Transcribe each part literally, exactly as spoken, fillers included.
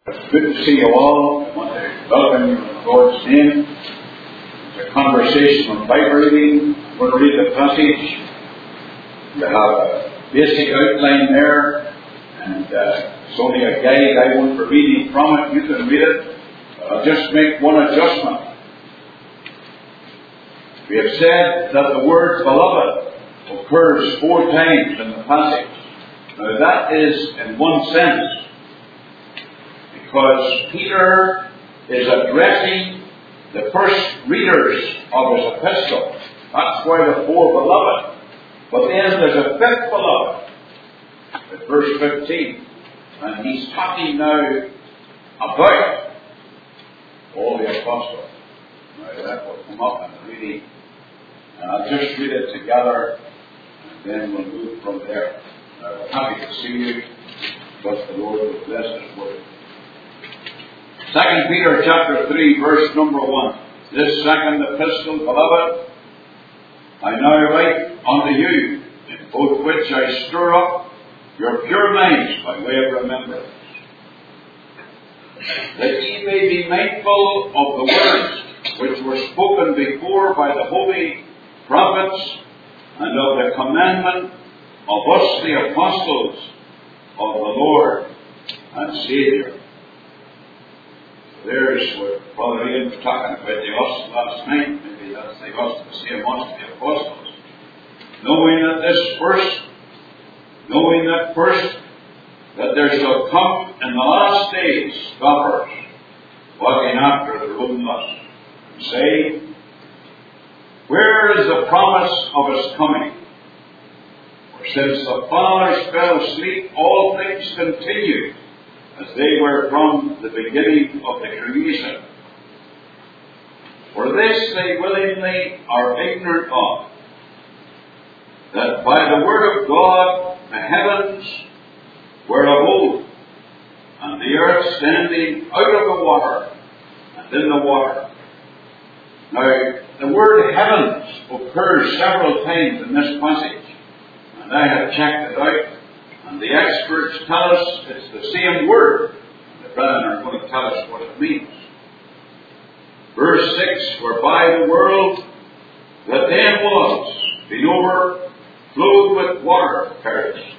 It's good to see you all. I want to welcome you in the Lord's name. It's a conversational Bible reading. I'm going to read the passage. You have a basic outline there, and uh, it's only a guide. I won't be reading from it. You can read it. I'll just make one adjustment. We have said that the word beloved occurs four times in the passage. Now that is in one sense, because Peter is addressing the first readers of his epistle. That's why the four beloved. But then there's a fifth beloved, at verse fifteen. And he's talking now about all the apostles. Now that will come up in the reading. And I'll just read it together, and then we'll move from there. Now, we're happy to see you, but the Lord will bless His word. Second Peter chapter three, verse number one. This second epistle, beloved, I now write unto you, in both which I stir up your pure minds by way of remembrance, that ye may be mindful of the words which were spoken before by the holy prophets, and of the commandment of us the apostles of the Lord and Saviour. There's what Father Ian was talking about the us last night. Maybe that's the us, the same us, the apostles. Knowing that this first, knowing that first, that there shall come in the last days scoffers, walking after their own lust, and say, where is the promise of His coming? For since the fathers fell asleep, all things continue as they were from the beginning of the creation. For this they willingly are ignorant of, that by the word of God the heavens were of old, and the earth standing out of the water and in the water. Now, the word heavens occurs several times in this passage, and I have checked it out. And the experts tell us it's the same word. The brethren are going to tell us what it means. Verse six, whereby the world that then was, being overflowed with water, perished.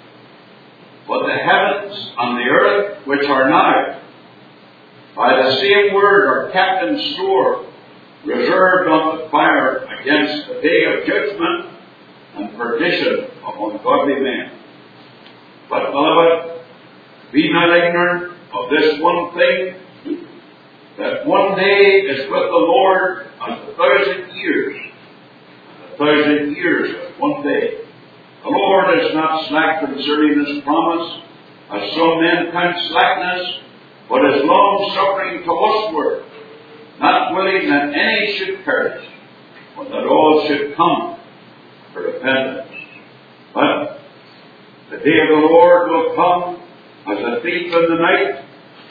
But the heavens and the earth, which are now, by the same word are kept in store, reserved unto fire against the day of judgment and perdition of ungodly men. But, beloved, be not ignorant of this one thing, that one day is with the Lord as a thousand years, and a thousand years as one day. The Lord is not slack concerning His promise, as some men count slackness, but is long-suffering to usward, not willing that any should perish, but that all should come to repentance. But the day of the Lord will come as a thief in the night,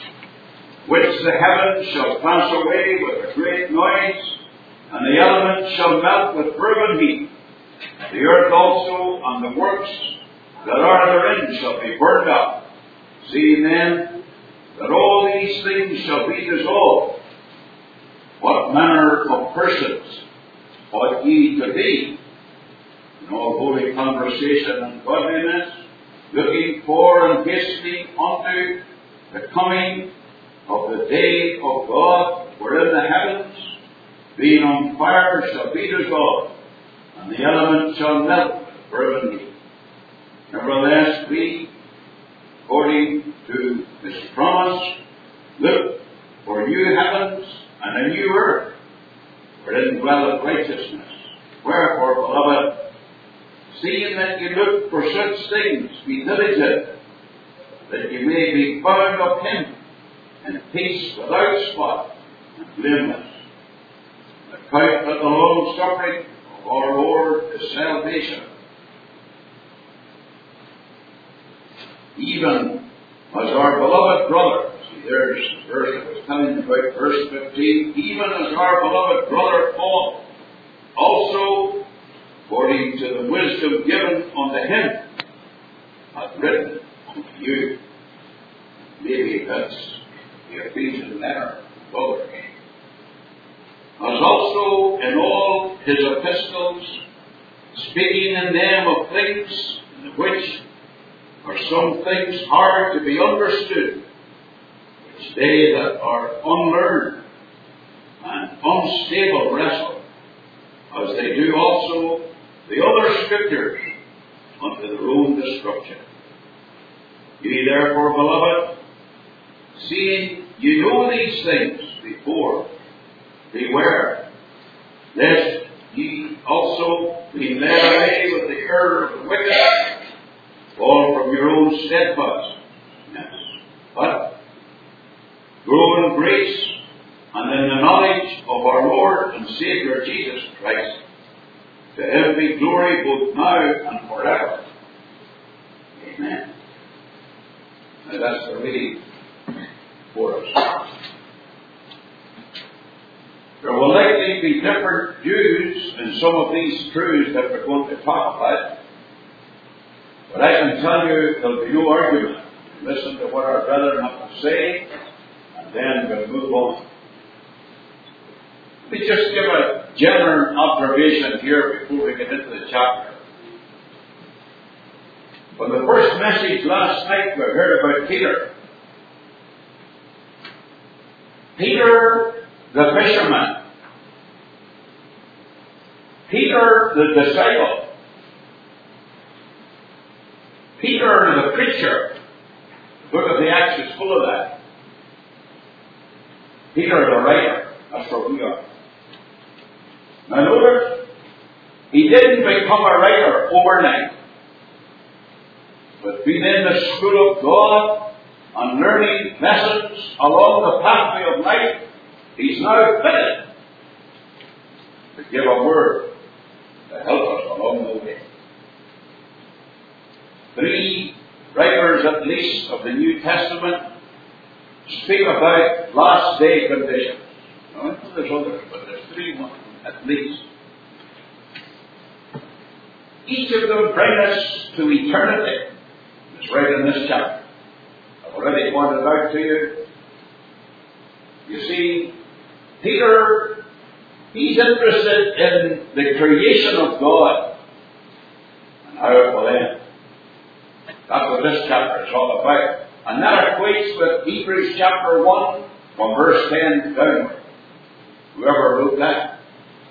which the heavens shall pass away with a great noise, and the elements shall melt with fervent heat. The earth also and the works that are therein shall be burned up. Seeing then that all these things shall be dissolved, what manner of persons ought ye to be in all holy conversation and godliness, looking for and hastening unto the coming of the day of God, wherein the heavens, being on fire, shall be dissolved, and the elements shall melt fervent heat. Nevertheless, we, according to His promise, look for new heavens and a new earth, wherein dwelleth righteousness. Wherefore, beloved, seeing that you look for such things, be diligent, that you may be found of Him in peace, without spot, and blameless. Account that the long suffering of our Lord is salvation, even as our beloved brother. See, there's the verse I was telling you about, verse fifteen. Even as our beloved brother Paul, also according to the wisdom given unto him, hath written unto you. Maybe that's the Ephesian letter, and others, as also in all his epistles, speaking in them of things in which are some things hard to be understood, which they that are unlearned and unstable wrestle, as they do also the other scriptures unto their own destruction. Ye therefore, beloved, seeing you know these things before, beware, lest ye also be led away with the error of the wicked, fall from your own steadfastness, but grow in grace and in the knowledge of our Lord and Saviour Jesus Christ. To him be glory both now and forever. Amen. Now that's the reading for us. There will likely be different views in some of these truths that we're going to talk about. But I can tell you there'll be no argument. Listen to what our brethren have to say, and then we'll move on. Let me just give a general observation here before we get into the chapter. From the first message last night, we heard about Peter. Peter the fisherman. Peter the disciple. Peter the preacher. The book of the Acts is full of that. Peter the writer. That's where we are. Now notice, he didn't become a writer overnight. But being in the school of God and learning lessons along the pathway of life, he's now fitted to give a word to help us along the way. Three writers at least of the New Testament speak about last day conditions. Now, I know there's others, but there's three ones at least. Each of them bring us to eternity. It's right in this chapter. I've already pointed out to you. You see, Peter, he's interested in the creation of God and how it will end. That's what this chapter is all about. And that equates with Hebrews chapter one from verse ten downward. Whoever wrote that.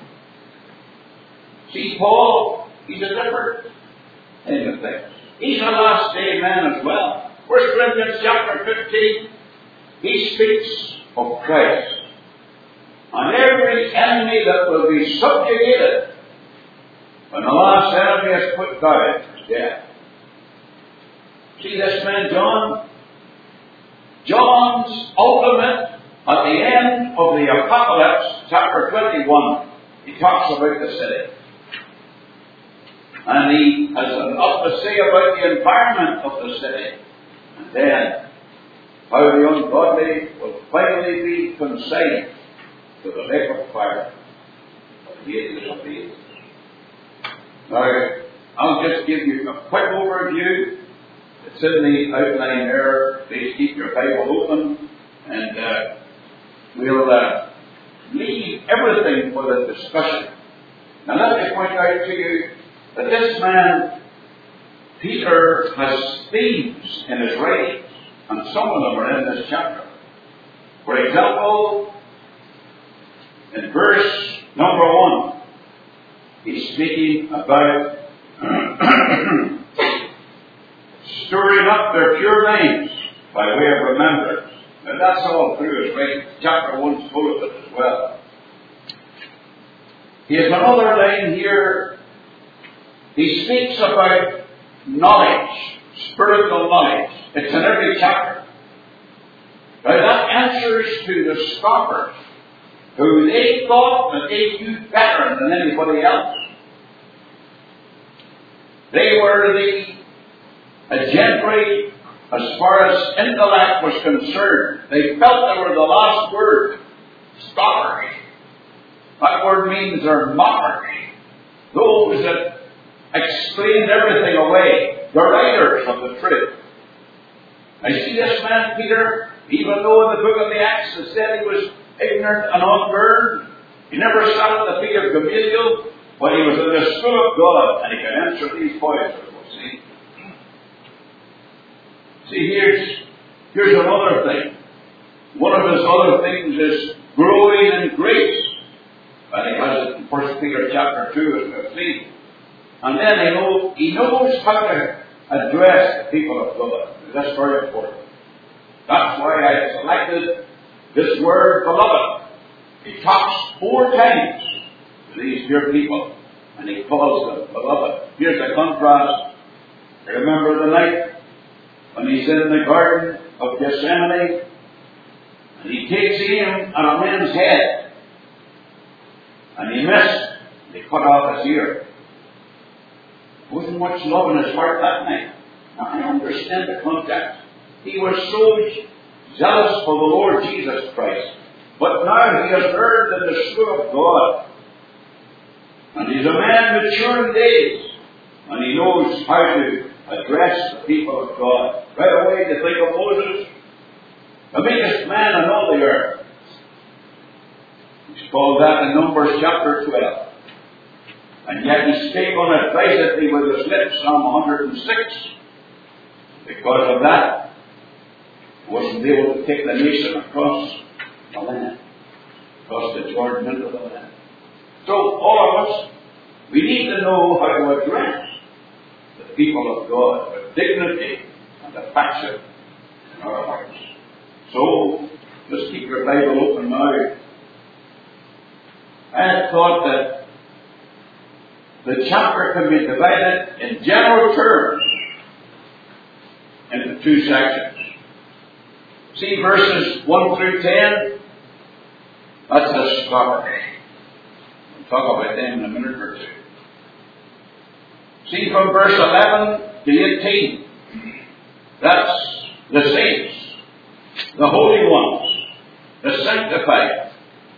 See, Paul, he's a different kind of thing. He's a last day man as well. First Corinthians chapter fifteen, he speaks of Christ. And every enemy that will be subjugated when the last enemy is put down is death. See this man John? John's ultimate, at the end of the Apocalypse, chapter twenty-one, he talks about the city. And he has enough to say about the environment of the city. And then, how the ungodly will finally be consigned to the lake of fire of the ages of the ages. Now, I'll just give you a quick overview. It's in the outline there. Please keep your Bible open, and uh, we'll uh, leave everything for the discussion. Now, let me point out to you that this man, Peter, has themes in his writings, and some of them are in this chapter. For example, in verse number one, he's speaking about stirring up their pure minds by way of remembrance. And that's all through his writing. Chapter one's full of it as well. He has another line here. He speaks about knowledge, spiritual knowledge. It's in every chapter. Now that answers to the scoffers, who they thought that they knew better than anybody else. They were the a gentry as far as intellect was concerned. They felt they were the last word. Scoffers. That word means they're mockers. Those that explained everything away. The writers of the truth. I see this man, Peter, Even though in the book of the Acts it said he was ignorant and unlearned, he never sat at the feet of Gamaliel, but he was in the school of God, and he could answer these questions. See? See, here's, here's another thing. One of his other things is growing in grace. And he has it in First Peter chapter two, as we've seen. And then he, know, he knows how to address the people of God. That's very important. That's why I selected this word, beloved. He talks four times to these dear people, and he calls them beloved. Here's a contrast. Remember the night when he's in the Garden of Gethsemane, and he takes aim at a man's head, and he missed. They cut off his ear. There wasn't much love in his heart that night. Now, I understand the context. He was so zealous for the Lord Jesus Christ. But now he has learned in the school of God. And he's a man mature in days. And he knows how to address the people of God. Right away, to think of Moses, the meekest man in all the earth. He's called that in Numbers chapter twelve. And yet he spake unadvisedly with his lips, Psalm one hundred six. Because of that, he wasn't able to take the nation across the land, across the Jordan into the land. So all of us, we need to know how to address the people of God with dignity and affection in our hearts. So, just keep your Bible open now. I had thought that the chapter can be divided in general terms into two sections. See verses one through ten. That's the start. We'll talk about them in a minute or two. See from verse eleven to eighteen. That's the saints, the holy ones, the sanctified.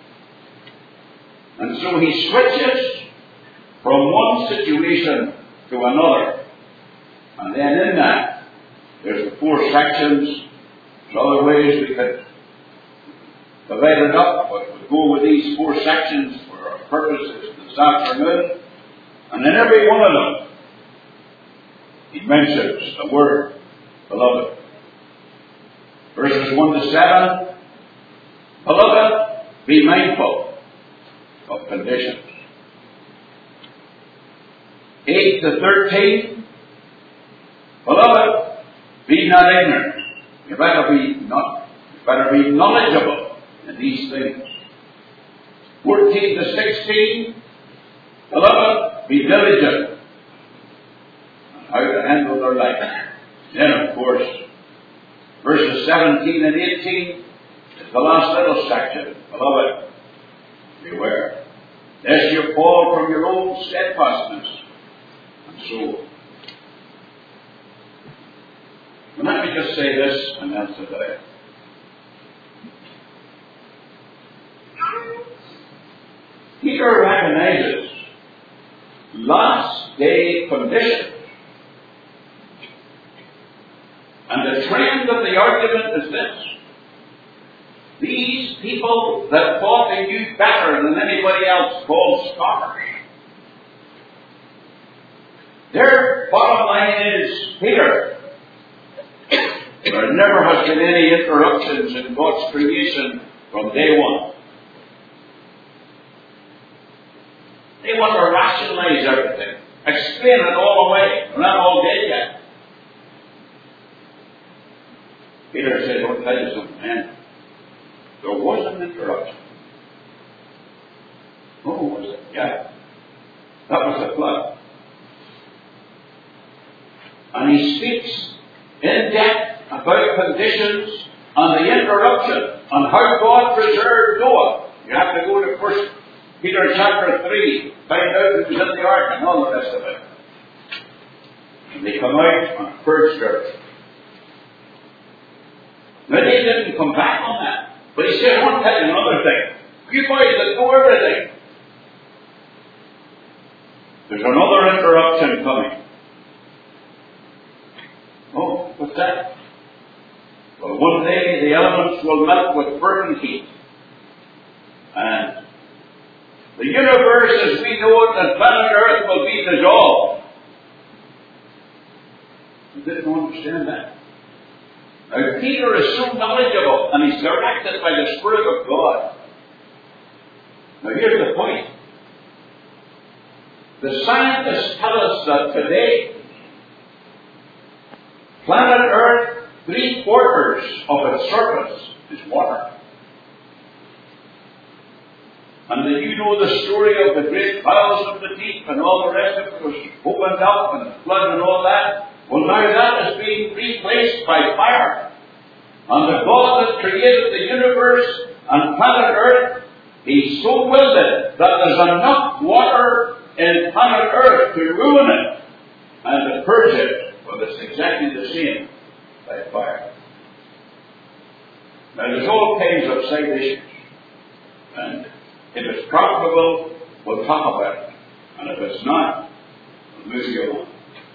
And so he switches from one situation to another. And then in that, there's the four sections. There's other ways we could divide it up, but we'll go with these four sections for our purposes this afternoon. And in every one of them, he mentions the word beloved. Verses one to seven, beloved, be mindful of conditions. eight to thirteen, beloved, be not ignorant. You better be not, you better be knowledgeable in these things. fourteen to sixteen, beloved, be diligent on how to handle their life. Then, of course, verses seventeen and eighteen is the last little section. Beloved, beware, lest you fall from your own steadfastness. And so, let me just say this, and that's it. Peter recognizes last day conditions. And the trend of the argument is this. These people that thought they knew better than anybody else, called scoffers, their bottom line is, Peter, there never has been any interruptions in God's creation from day one. They want to rationalize everything, explain it all away. We're not all dead yet. Peter said, I'll tell you something, man. There was an interruption. Oh, was it? Yeah. That was the flood. And he speaks in depth about conditions and the interruption and how God preserved Noah. You have to go to First Peter chapter three, find out who was in the ark and all the rest of it. And they come out on first earth. Now they didn't come back on that. But he said, I want to tell you another thing. You boys that know everything. There's another interruption coming. Oh, what's that? Well, one day the elements will melt with burning heat. And the universe as we know it and planet Earth will be dissolved. You didn't understand that. Now, Peter is so knowledgeable and he's directed by the Spirit of God. Now, here's the point. The scientists tell us that today, planet Earth, three quarters of its surface is water. And then you know the story of the great bowels of the deep and all the rest of it was opened up and the flood and all that. Well, now that is being replaced by fire. And the God that created the universe and planet Earth, He so willed it that there's enough water in planet Earth to ruin it and to purge it. Well, it's exactly the same by fire. Now, there's all kinds of side issues. And if it's profitable, we'll talk about it. And if it's not, we'll move you on.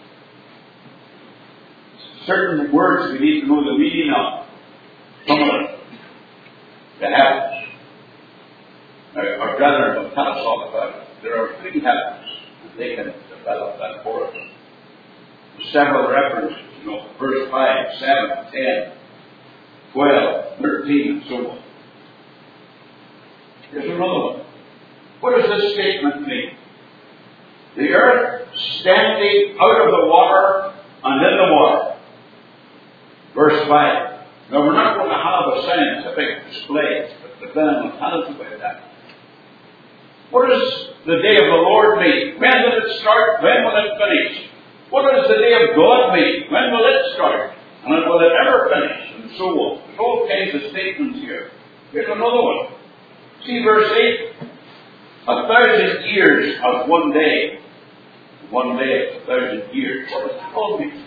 Certain words we need to know the meaning of. Some of them. The habits. Now, our brethren will tell us all about it. There are three habits, and they can develop that for us. Several references, you know, verse five, seven, ten, twelve, thirteen, and so on. Here's another one. What does this statement mean? The earth standing out of the water and in the water. Verse five. Now, we're not going to have a scientific display, but the Ben will tell us about that. What does the day of the Lord mean? When will it start? When will it finish? What does the day of God mean? When will it start? And will it ever finish? And so on. There's all kinds of statements here. Here's another one. See verse eight. A thousand years of one day. One day is a thousand years. What does that all mean?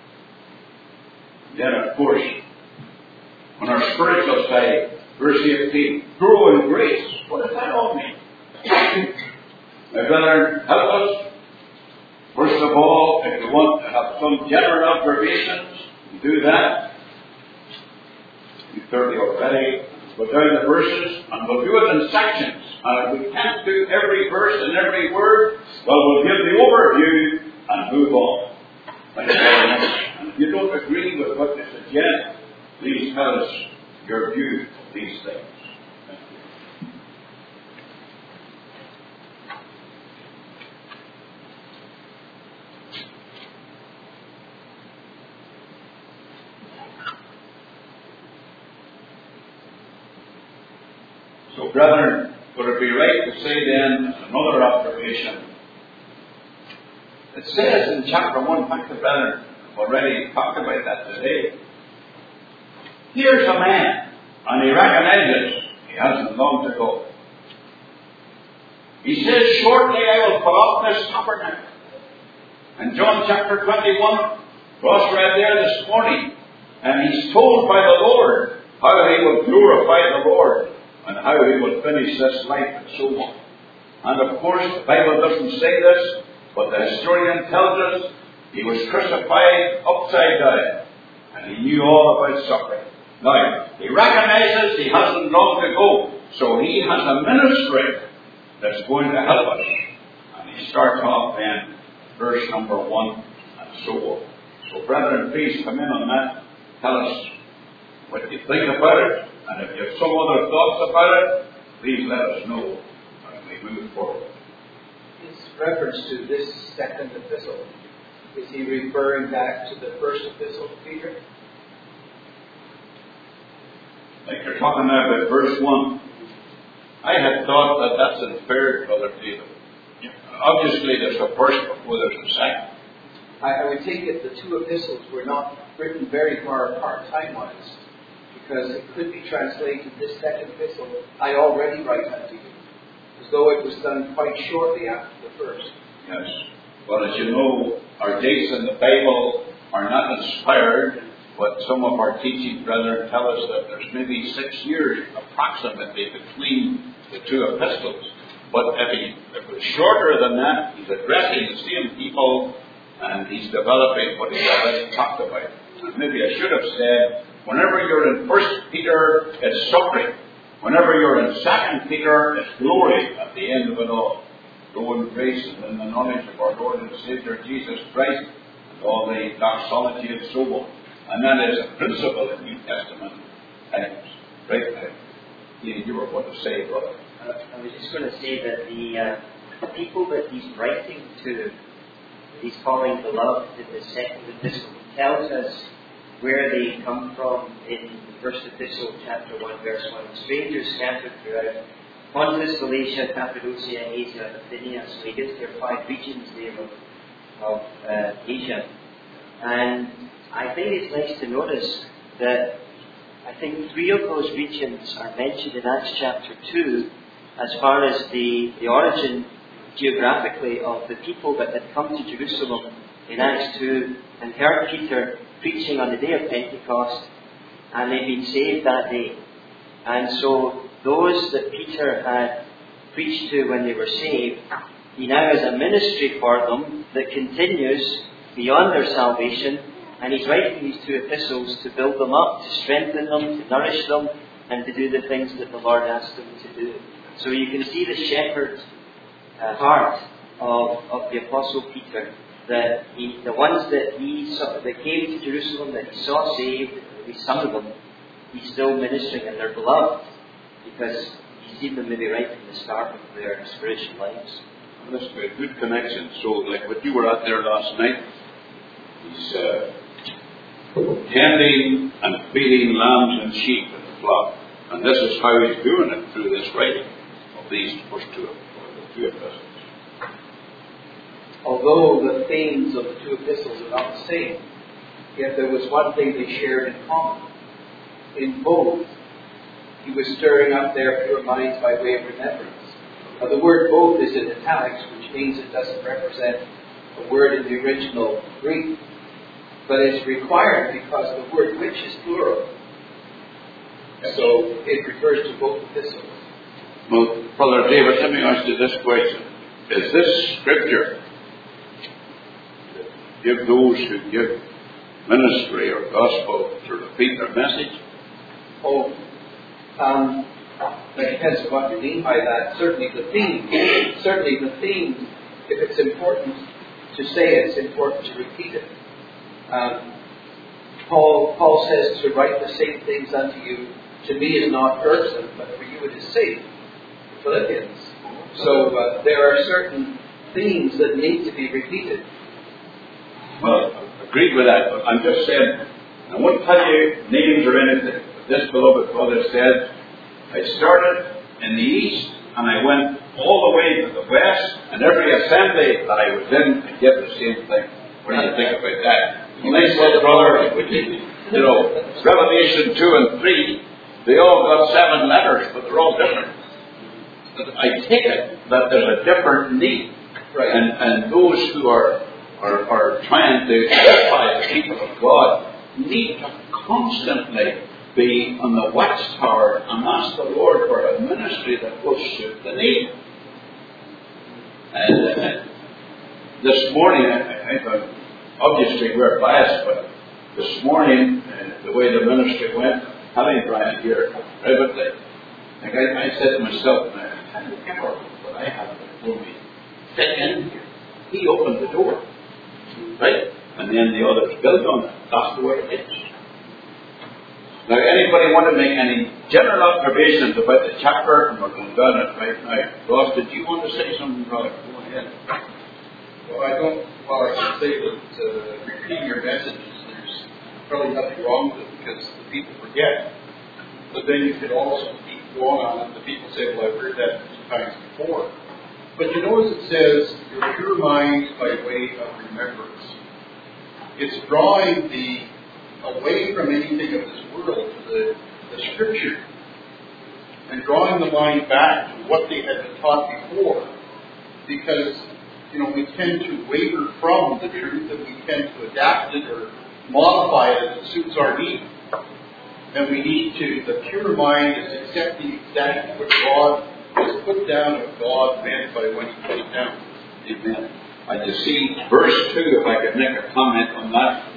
Then, of course, on our spiritual side, verse eighteen, grow in grace. What does that all mean? My brother, help us. First of all, if you want to have some general observations, you do that. You've thoroughly already. Go down the verses, and we'll do it in sections. And if we can't do every verse and every word, well, we'll give the overview and move on. Thank you very much. And if you don't agree with what they suggest, please tell us your view of these things. Thank you. So, brethren, would it be right to say then another observation? It says in chapter one, thank the brethren, already talked about that today. Here's a man, and he recognizes he hasn't long to go. He says, shortly I will put off this tabernacle. In John chapter twenty-one, Ross read there this morning, and he's told by the Lord how he will glorify the Lord and how he will finish this life and so on. And of course, the Bible doesn't say this, but the historian tells us he was crucified upside down, and he knew all about suffering. Now, he recognizes he hasn't long to go, so he has a ministry that's going to help us. And he starts off then, verse number one, and so on. So, brethren, please come in on that. Tell us what you think about it, and if you have some other thoughts about it, please let us know as we move forward. His reference to this second epistle, is he referring back to the first epistle of Peter? Like you're talking now about verse one. I had thought that that's inferred, Brother David. Obviously, there's a first before there's a second. I, I would take it the two epistles were not written very far apart time-wise, because it could be translated, this second epistle, I already write unto you, as though it was done quite shortly after the first. Yes. Well, as you know, our dates in the Bible are not inspired, but some of our teaching brethren tell us that there's maybe six years approximately between the two epistles. But if, he, if it's shorter than that, he's addressing the same people and he's developing what he's already talked about. And maybe I should have said Whenever you're in First Peter, it's suffering. Whenever you're in Second Peter, it's glory at the end of it all. Grow in grace and in the knowledge of our Lord and Savior Jesus Christ, and all the doxology and so on. And that is a principle in New Testament times. Right now. You, you were going to say, brother. I was just going to say that the, uh, the people that he's writing to, he's calling beloved in the second epistle, he tells us where they come from in the first epistle, chapter one, verse one. Strangers scattered throughout Pontus, Galatia, Cappadocia, Asia, and Bithynia. So he gives there five regions there of, of uh, Asia. And I think it's nice to notice that I think three of those regions are mentioned in Acts chapter two as far as the, the origin geographically of the people that had come to Jerusalem in Acts two and heard Peter preaching on the day of Pentecost, and they'd been saved that day. And so those that Peter had preached to when they were saved, he now has a ministry for them that continues beyond their salvation, and he's writing these two epistles to build them up, to strengthen them, to nourish them, and to do the things that the Lord asked them to do. So you can see the shepherd uh, heart of, of the Apostle Peter, that he, the ones that he saw, that came to Jerusalem, that he saw saved, at least some of them, he's still ministering, and they're beloved because he's seen them maybe right from the start of their spiritual lives. Well, that's a good connection. So, like what you were out there last night, he's uh, tending and feeding lambs and sheep in the flock, and this is how he's doing it through this writing of these first two, the two epistles. Although the themes of the two epistles are not the same, yet there was one thing they shared in common. In both, he was stirring up their pure minds by way of remembrance. Now, the word both is in italics, which means it doesn't represent a word in the original Greek, but it's required because the word which is plural. So it refers to both epistles. Well, Brother David, let me ask you this question. Is this scripture give those who give ministry or gospel to repeat their message? Oh, um, that depends on what you mean by that. Certainly the theme, certainly the theme, if it's important to say it, it's important to repeat it. Um, Paul, Paul says to write the same things unto you, to me is not irksome, but for you it is safe. Philippians. So uh, there are certain themes that need to be repeated. Well, I agree with that, but I'm just saying, I won't tell you names or anything, but this beloved brother said, I started in the east, and I went all the way to the west, and every assembly that I was in, I get the same thing. What do you think about that? Nice little brother, you know, Revelation two and three, they all got seven letters, but they're all different. But I take it that there's a different need, Right. and, and those who are Are, are trying to edify the people of God need to constantly be on the watchtower and ask the Lord for a ministry that will suit the need. And uh, this morning, I, I, I, obviously we're biased, but this morning, uh, the way the ministry went, having Brian here privately, like I, I said to myself, how do you ever what I have before me fit in here? He opened the door. Right? And then the others built on it. That's the way it is. Now, anybody want to make any general observations about the chapter? And we're going down it right now. Ross, did you want to say something, brother? Go ahead. Well, I don't, well, I should say that uh, repeating your messages, there's probably nothing wrong with it because the people forget. But then you could also keep going on it. The people say, well, I've heard that many times before. But you notice it says, your pure minds by way of remembrance. It's drawing the away from anything of this world to the, the Scripture and drawing the mind back to what they had been taught before. Because, you know, we tend to waver from the truth and we tend to adapt it or modify it as it suits our need. And we need to, the pure mind is accepting exactly what God is put down what God meant by when He put it down. Amen. I just see verse two, if I could make a comment on that.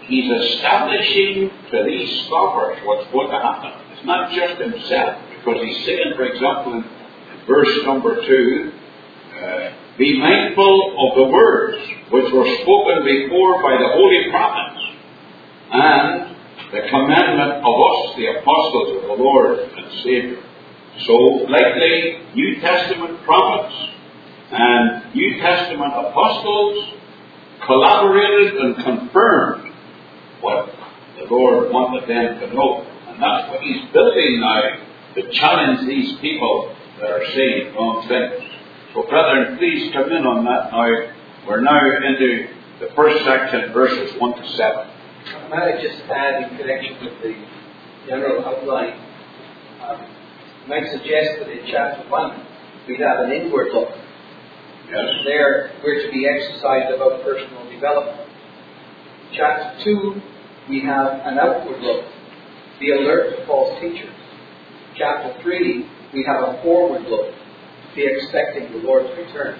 he's establishing to these scoffers what's going to happen. It's not just himself, because he's saying, for example, in verse number two, uh, be mindful of the words which were spoken before by the holy prophets, and the commandment of us, the apostles of the Lord and Savior. So, likely, New Testament prophets and New Testament apostles collaborated and confirmed what the Lord wanted them to know. And that's what he's building now, to challenge these people that are saying wrong things. So, brethren, please come in on that now. We're now into the first section, verses one to seven. Might I just add, in connection with the general outline, um, might suggest that in chapter one we have an inward look. Yes. There we're to be exercised about personal development. Chapter two, we have an outward look. Be alert to false teachers. Chapter three, we have a forward look. Be expecting the Lord's return.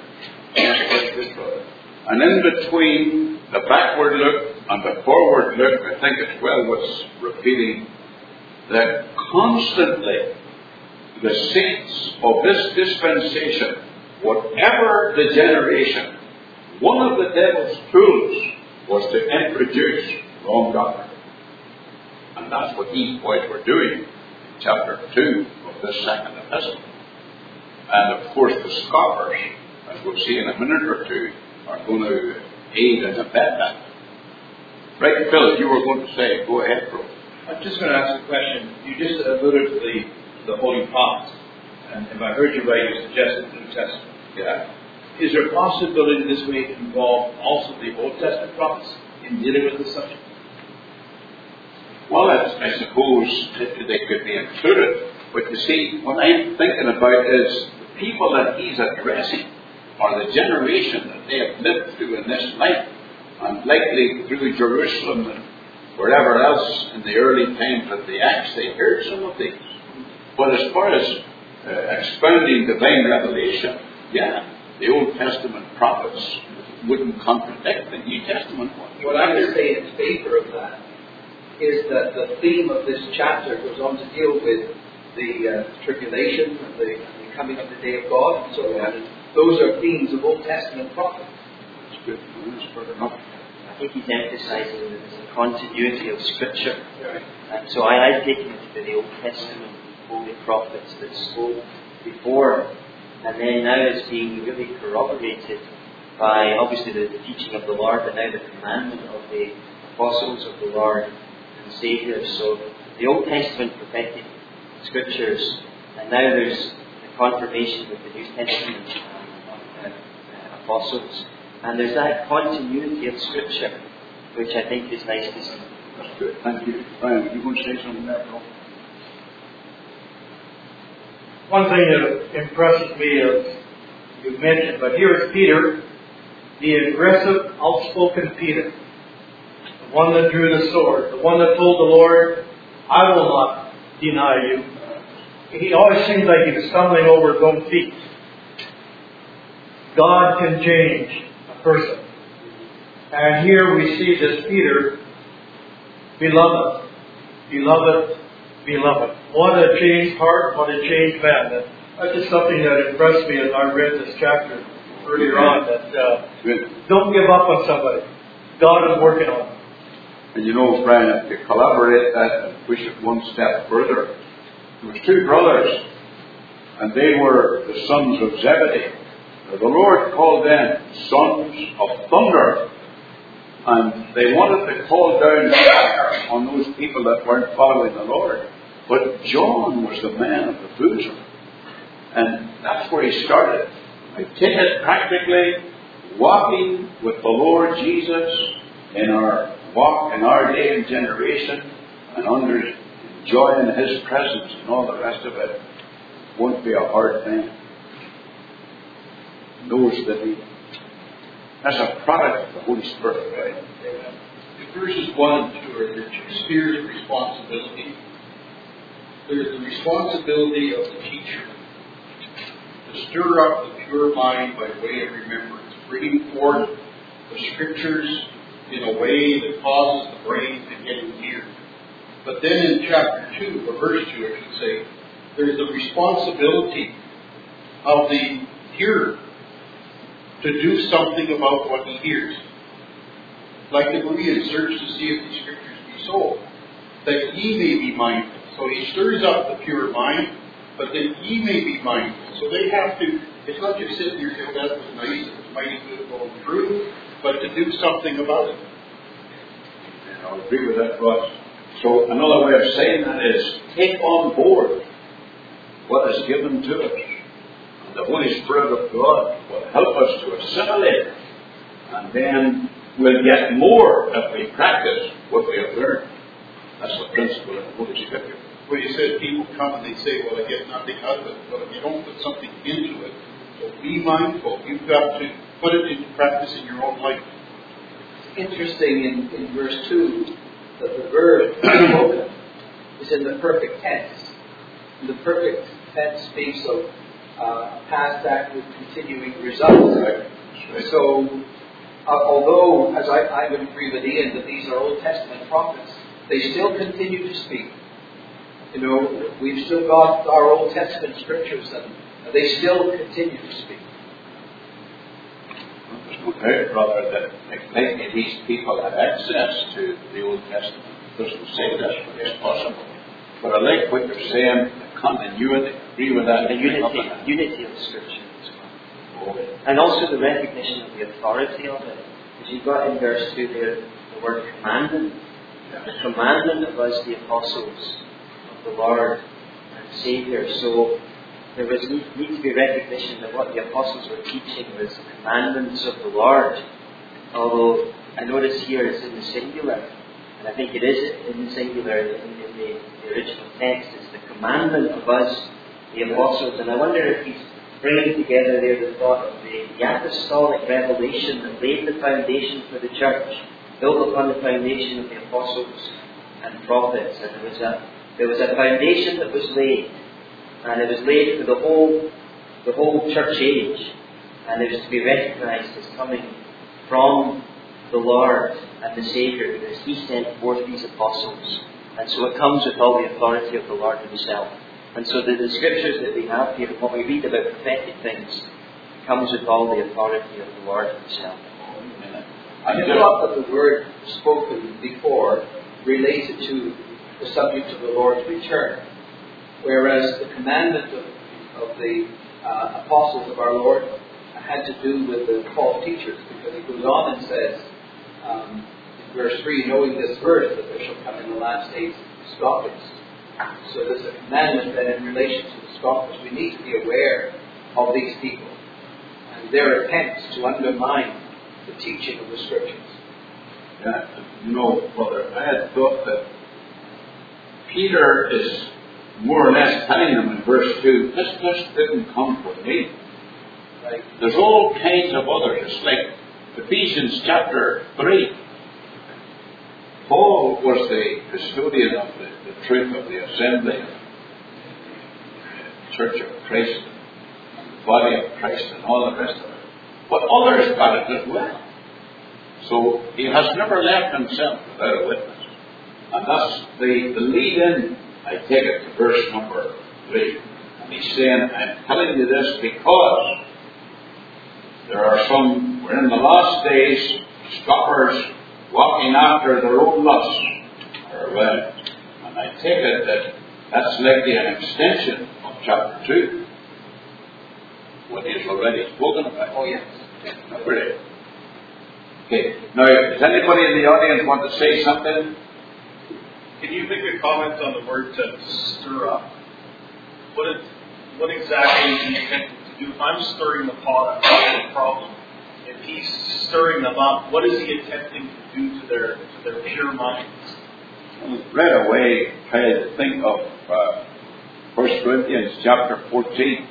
And in between the backward look and the forward look, I think it's well worth repeating that constantly the saints of this dispensation, whatever the generation, one of the devil's tools was to introduce wrong doctrine. And that's what these boys were doing in chapter two of this second epistle. And of course the scoffers, as we'll see in a minute or two, are going to aid and abet that. Right, Phil, you were going to say, go ahead, bro. I'm just going to ask a question. You just alluded to the, the Holy Prophets. And if I heard you right, you suggested the New Testament. Yeah. Is there a possibility this may involve also the Old Testament prophets in dealing with the subject? Well, I, I suppose they could be included. But you see, what I'm thinking about is the people that he's addressing are the generation that they have lived through in this life, and likely through Jerusalem and wherever else in the early times of the Acts, they heard some of these. But as far as uh, expounding divine revelation, yeah, the Old Testament prophets wouldn't contradict the New Testament ones. What I would say in favor of that is that the theme of this chapter goes on to deal with the uh, tribulation and the, and the coming of the day of God and so on. And those are themes of Old Testament prophets. That's good. That's good enough. I think he's emphasizing the continuity of Scripture. Right. And so I, I take it to be the Old Testament holy prophets that spoke before, and then now it's being really corroborated by obviously the, the teaching of the Lord, but now the commandment of the apostles of the Lord and Savior. So the Old Testament prophetic Scriptures, and now there's the confirmation with the New Testament uh, uh, apostles. And there's that continuity of Scripture, which I think is nice to see. That's good. Thank you. Brian, you want to say something there, bro? One thing that impresses me is, you mentioned, but here's Peter, the aggressive, outspoken Peter, the one that drew the sword, the one that told the Lord, I will not deny you. He always seems like he was stumbling over his own feet. God can change a person. And here we see this Peter, beloved, beloved, beloved. What a changed heart, what a changed man. That, that's just something that impressed me as I read this chapter earlier on, that uh, don't give up on somebody. God is working on them. And you know, Brian, to collaborate that and push it one step further, there was two brothers, and they were the sons of Zebedee. Now, the Lord called them sons of thunder, and they wanted to call down fire on those people that weren't following the Lord. But John was the man of the bosom, and that's where he started. I take it practically walking with the Lord Jesus in our walk in our day and generation, and under enjoying His presence and all the rest of it won't be a hard thing. Knows that He, that's a product of the Holy Spirit, right? In verses one and two are the two spheres of responsibility. There's the responsibility of the teacher to stir up the pure mind by way of remembrance, bringing forth the Scriptures in a way that causes the brain to get weird. But then in chapter two, or verse two, I should say, there's the responsibility of the hearer to do something about what he hears. Like the Bereans, search to see if the scriptures be so, that ye may be mindful. So he stirs up the pure mind, but that ye may be mindful. So they have to, it's not just sitting here saying, that was nice, it was mighty good going through, but to do something about it. And I agree with that, Ross. So another way of saying that is, take on board what is given to us. And the Holy Spirit of God will help us to assimilate it. And then we'll get more if we practice what we have learned. That's the principle of the Holy Scripture. Well, you said people come and they say, well, I get nothing out of it. But if you don't put something into it, so be mindful. You've got to put it into practice in your own life. It's interesting in, in verse two that the verb spoken is in the perfect tense. And the perfect tense speaks of uh, past active continuing results. Right. Right. So, uh, although, as I, I would agree with Ian, that these are Old Testament prophets, they still continue to speak. You know, we've still got our Old Testament scriptures, and they still continue to speak. There's no doubt, brother, that maybe these people had access to the Old Testament. Doesn't say that's what is possible. But I like what you're saying, the continuity. Agree with that. The unity, unity of Scripture as well. Oh. And also the recognition of the authority of it. Because you've got in verse two there the word commandment. The commandment of us, the apostles of the Lord and Saviour. So there was need, need to be recognition that what the apostles were teaching was the commandments of the Lord. Although I notice here it's in the singular, and I think it is in the singular in, in the, the original text. It's the commandment of us, the apostles. And I wonder if he's bringing together there the thought of the, the apostolic revelation that laid the foundation for the church, built upon the foundation of the apostles and prophets. And there was a there was a foundation that was laid, and it was laid for the whole the whole church age, and it was to be recognized as coming from the Lord and the Saviour, because He sent forth these apostles. And so it comes with all the authority of the Lord Himself. And so the, the scriptures that we have here, when we read about prophetic things, comes with all the authority of the Lord Himself. I thought that the word spoken before related to the subject of the Lord's return, whereas the commandment of, of the uh, apostles of our Lord had to do with the false teachers, because he goes on and says, um, in verse three, knowing this verse, that there shall come in the last days scoffers. So there's a commandment that in relation to the scoffers, we need to be aware of these people and their attempts to undermine the teaching of the Scriptures. Yeah, you know, brother, I had thought that Peter is more or less telling them in verse two, this just didn't come from me. Right. There's all kinds of others. It's like Ephesians chapter three. Paul was the custodian of the, the truth of the assembly, the Church of Christ, and the body of Christ, and all the rest of it. But others got it as well. So he has never left himself without a witness. And that's the, the lead in, I take it, to verse number three. And he's saying, I'm telling you this because there are some, we're in the last days, scoffers walking after their own lusts. Or well, and I take it that that's likely an extension of chapter two. What he's already spoken about. Oh, yes. Great. Okay. Now, does anybody in the audience want to say something? Can you make a comment on the word to stir up? What, is, what exactly is he intending to do? If I'm stirring the pot, I'm solving the problem. If he's stirring them up, what is he attempting to do to their to their pure minds? Well, right away, try to think of uh, First Corinthians chapter fourteen,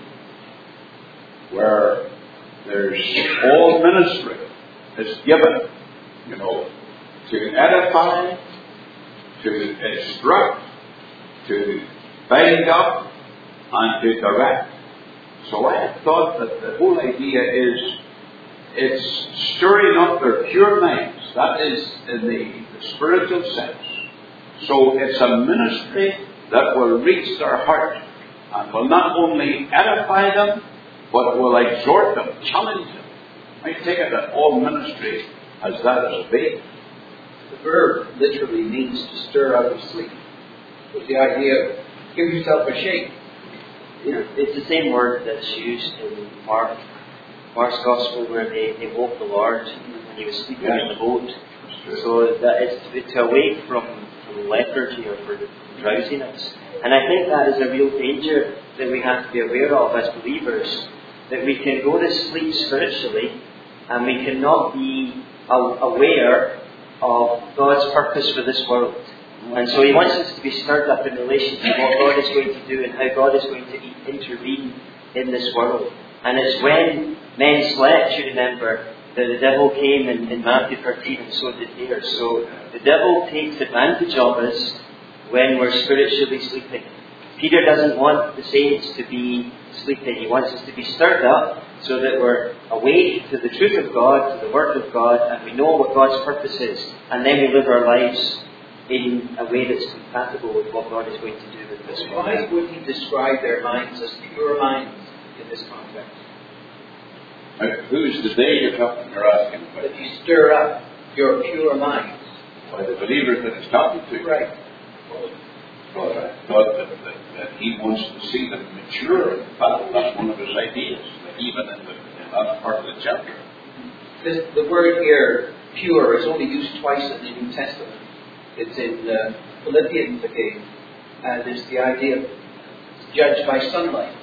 where there's all ministry is given, you know, to edify, to instruct, to bind up, and to direct. So I thought that the whole idea is it's stirring up their pure minds That is in the, the spiritual sense. So it's a ministry that will reach their heart and will not only edify them, but will exhort them, challenge them. I take it that all ministry has that as a base. The verb literally means to stir out of sleep. With the idea of give yourself a shake. Yeah, it's the same word that's used in Mark, Mark's Gospel, where they, they woke the Lord when he was sleeping yes. in the boat. So that it's to awake from, from lethargy or from drowsiness. And I think that is a real danger that we have to be aware of as believers, that we can go to sleep spiritually and we cannot be aware of God's purpose for this world. And so he wants us to be stirred up in relation to what God is going to do and how God is going to intervene in this world. And it's when men slept, you remember, that the devil came in, in Matthew thirteen, and so did here. So the devil takes advantage of us when we're spiritually sleeping. Peter doesn't want the saints to be sleeping. He wants us to be stirred up so that we're awake to the truth of God, to the Word of God, and we know what God's purpose is. And then we live our lives in a way that's compatible with what God is going to do with this world. Why would he describe their minds as pure minds in this context? Now, who's the they you're talking, you're asking about? That you stir up your pure minds. By the believers that he's talking to. Right. Well, I thought that, that, that he wants to see them mature in the faith. That's one of his ideas, even in, the, in that part of the chapter. This, the word here, pure, is only used twice in the New Testament. It's in uh, Philippians again, and it's the idea of judged by sunlight.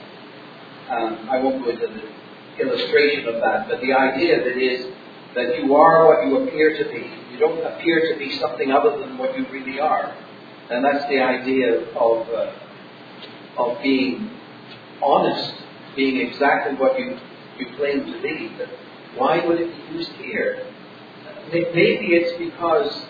Um, I won't go into the illustration of that, but the idea that is that you are what you appear to be. You don't appear to be something other than what you really are. And that's the idea of uh, of being honest, being exactly what you, you claim to be. But why would it be used here? Maybe it's because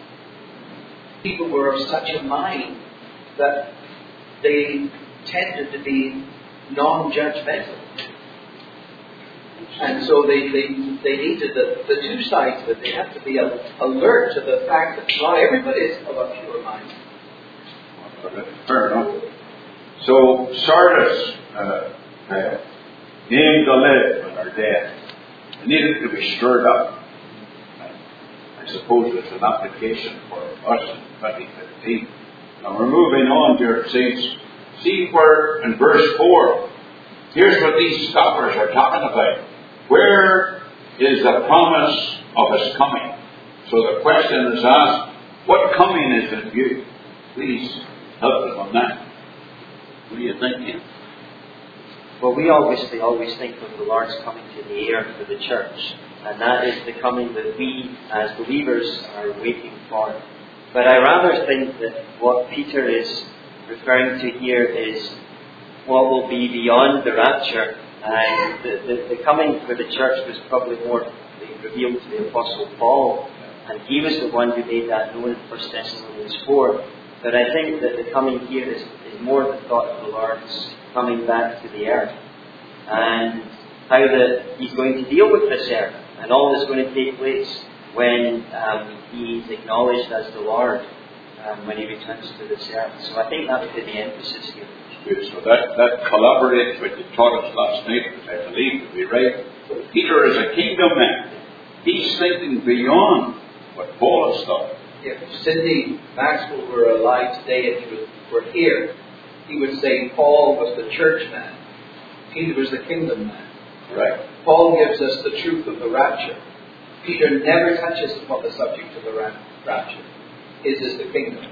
people were of such a mind that they tended to be non-judgmental. And so they, they, they needed the, the two sides of it. They have to be alert to the fact that not everybody is of a pure mind. Fair enough. So Sardis uh, uh, aimed to live and are dead. They needed to be stirred up. I suppose it's an application for us in twenty fifteen. Now we're moving on, dear saints. See where in verse four, here's what these scoffers are talking about. Where is the promise of his coming? So the question is asked, what coming is in view? Please help them on that. What do you think, Ian? Well, we obviously always think of the Lord's coming to the air for the church. And that is the coming that we, as believers, are waiting for. But I rather think that what Peter is referring to here is what will be beyond the rapture. And the, the, the coming for the church was probably more revealed to the Apostle Paul. And he was the one who made that known in First Thessalonians four. But I think that the coming here is, is more the thought of the Lord's coming back to the earth. And how that he's going to deal with this earth. And all that's going to take place when um, he's acknowledged as the Lord, um, when he returns to this earth. So I think that would be the emphasis here. Good. So that, that collaborates with the taught us last night, which I believe to be right. Peter is a kingdom man. He's thinking beyond what Paul has thought. If Sidney Maxwell were alive today and he was, were here, he would say Paul was the church man. Peter was the kingdom man. Right. Paul gives us the truth of the rapture. Peter never touches upon the subject of the rapture. His is the kingdom.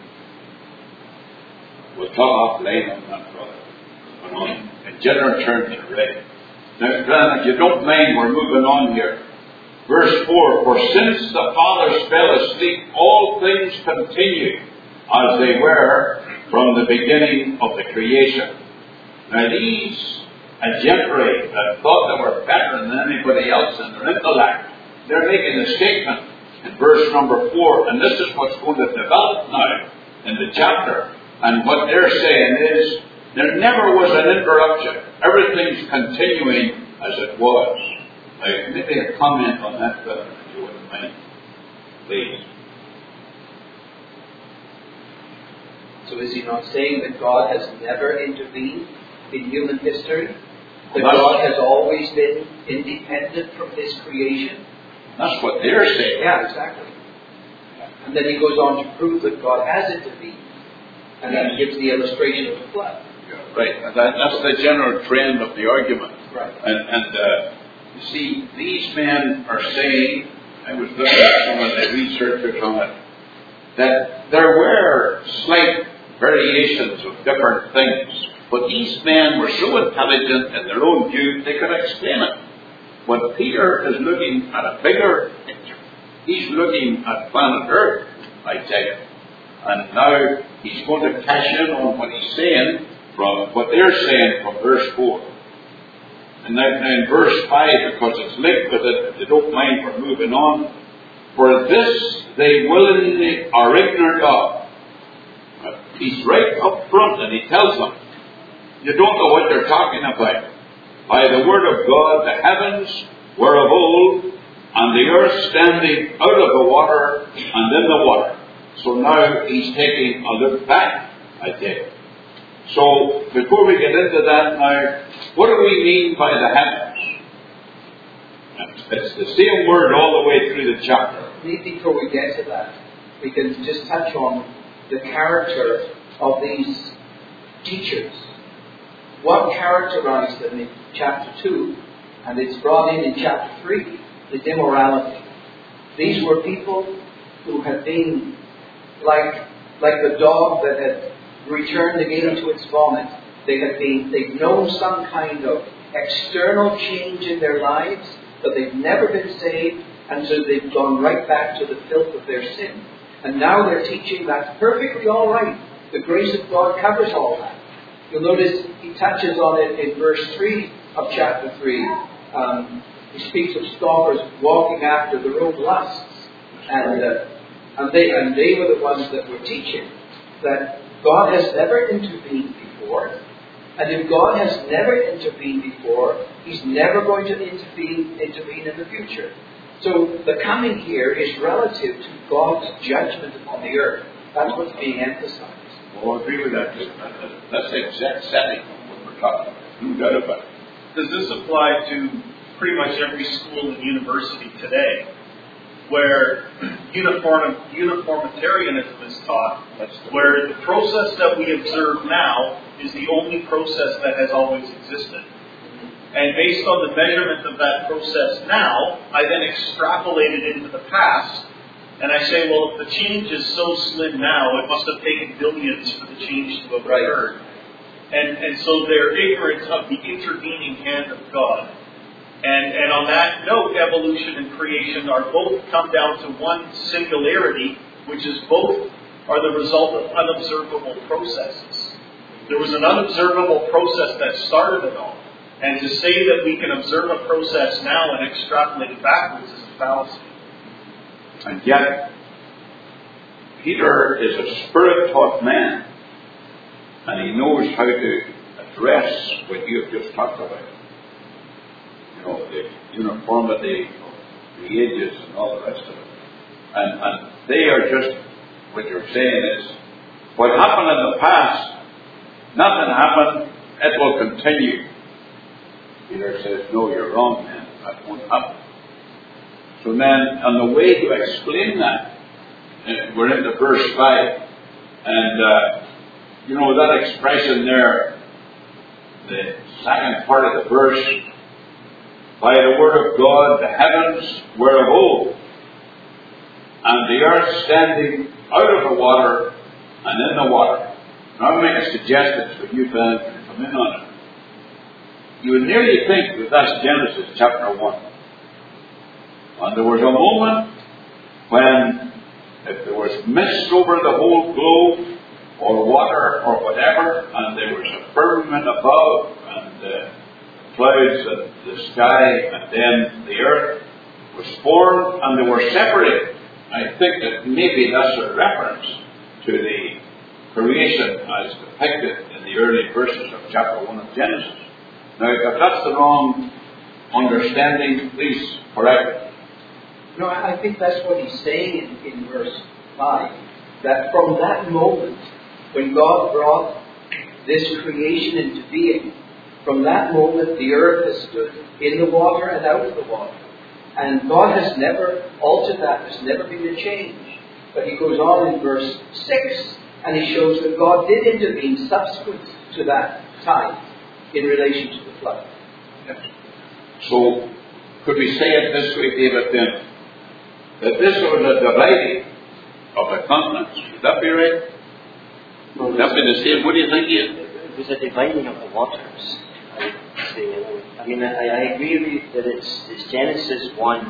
We'll talk off later on that, brother. But on in general terms, you're right. Now, Glenn, if you don't mind, we're moving on here. Verse four, for since the fathers fell asleep, all things continue as they were from the beginning of the creation. Now these a gentry that thought they were better than anybody else in their intellect, they're making a statement in verse number four, and this is what's going to develop now in the chapter. And what they're saying is, there never was an interruption. Everything's continuing as it was. Now, maybe a comment on that, brother, if you wouldn't mind. Please. So is he not saying that God has never intervened in human history? That Well, God has always been independent from his creation? That's what they're saying. Yeah, exactly. And then he goes on to prove that God has intervened. And then he gives the illustration of the flood. Right, and that, that's the general trend of the argument. Right. And, and uh, you see, these men are saying, I was looking at some of the researchers on it, that there were slight variations of different things, but these men were so intelligent in their own view, they could explain it. When Peter is looking at a bigger picture, he's looking at planet Earth, I tell you. And now he's going to cash in on what he's saying from what they're saying from verse four. And now in verse five, because it's linked with it, if they don't mind for moving on, for this they willingly are ignorant of. He's right up front and he tells them, you don't know what you're talking about. By the word of God, the heavens were of old, and the earth standing out of the water and in the water. So now he's taking a look back, I think. So before we get into that now, what do we mean by the heavens? It's the same word all the way through the chapter. Before we get to that, we can just touch on the character of these teachers. What characterized them in chapter two, and it's brought in in chapter three, is immorality. These were people who had been like like the dog that had returned again to its vomit. They had been, they'd known some kind of external change in their lives, but they'd never been saved, and so they'd gone right back to the filth of their sin. And now they're teaching that's perfectly all right. The grace of God covers all that. You'll notice he touches on it in verse three of chapter three. Um, he speaks of scoffers walking after their own lusts. And, uh, and, they, and they were the ones that were teaching that God has never intervened before. And if God has never intervened before, he's never going to intervene, intervene in the future. So the coming here is relative to God's judgment upon the earth. That's what's being emphasized. Well, I agree with that. That's the exact setting of what we're talking about. No doubt about it. Does this apply to pretty much every school and university today, where uniform, uniformitarianism is taught, where the process that we observe now is the only process that has always existed? And based on the measurement of that process now, I then extrapolate it into the past, and I say, well, if the change is so slim now, it must have taken billions for the change to have occurred. And, and so they're ignorant of the intervening hand of God. And, and on that note, evolution and creation are both come down to one singularity, which is both are the result of unobservable processes. There was an unobservable process that started it all. And to say that we can observe a process now and extrapolate it backwards is a fallacy. And yet, Peter is a spirit-taught man, and he knows how to address what you have just talked about. You know, the uniformity of the ages and all the rest of it. And, and they are just, what you're saying is, what happened in the past, nothing happened, it will continue. Peter says, no, you're wrong, man. That won't happen. So then, on the way to explain that, uh, we're into verse five. And, uh, you know, that expression there, the second part of the verse, by the word of God, the heavens were of old, and the earth standing out of the water and in the water. Now, I'll make a suggestion so you can come in on it. You would nearly think that that's Genesis chapter one. And there was a moment when, if there was mist over the whole globe, or water, or whatever, and there was a firmament above, and uh, clouds and the sky, and then the earth was formed, and they were separated. I think that maybe that's a reference to the creation as depicted in the early verses of chapter one of Genesis. Now, if that's the wrong understanding, please correct it. No, I I think that's what he's saying in, in verse five. That from that moment, when God brought this creation into being, from that moment the earth has stood in the water and out of the water. And God has never altered that. There's never been a change. But he goes on in verse six, and he shows that God did intervene subsequent to that time in relation to the flood. So, could we say it this way, David, then? That this was a dividing of the continents. Would that be right? Well, Would that be the same? What do you think, Ian? it was a dividing of the waters. I would say. I mean, I, I agree with you that it's, it's Genesis one,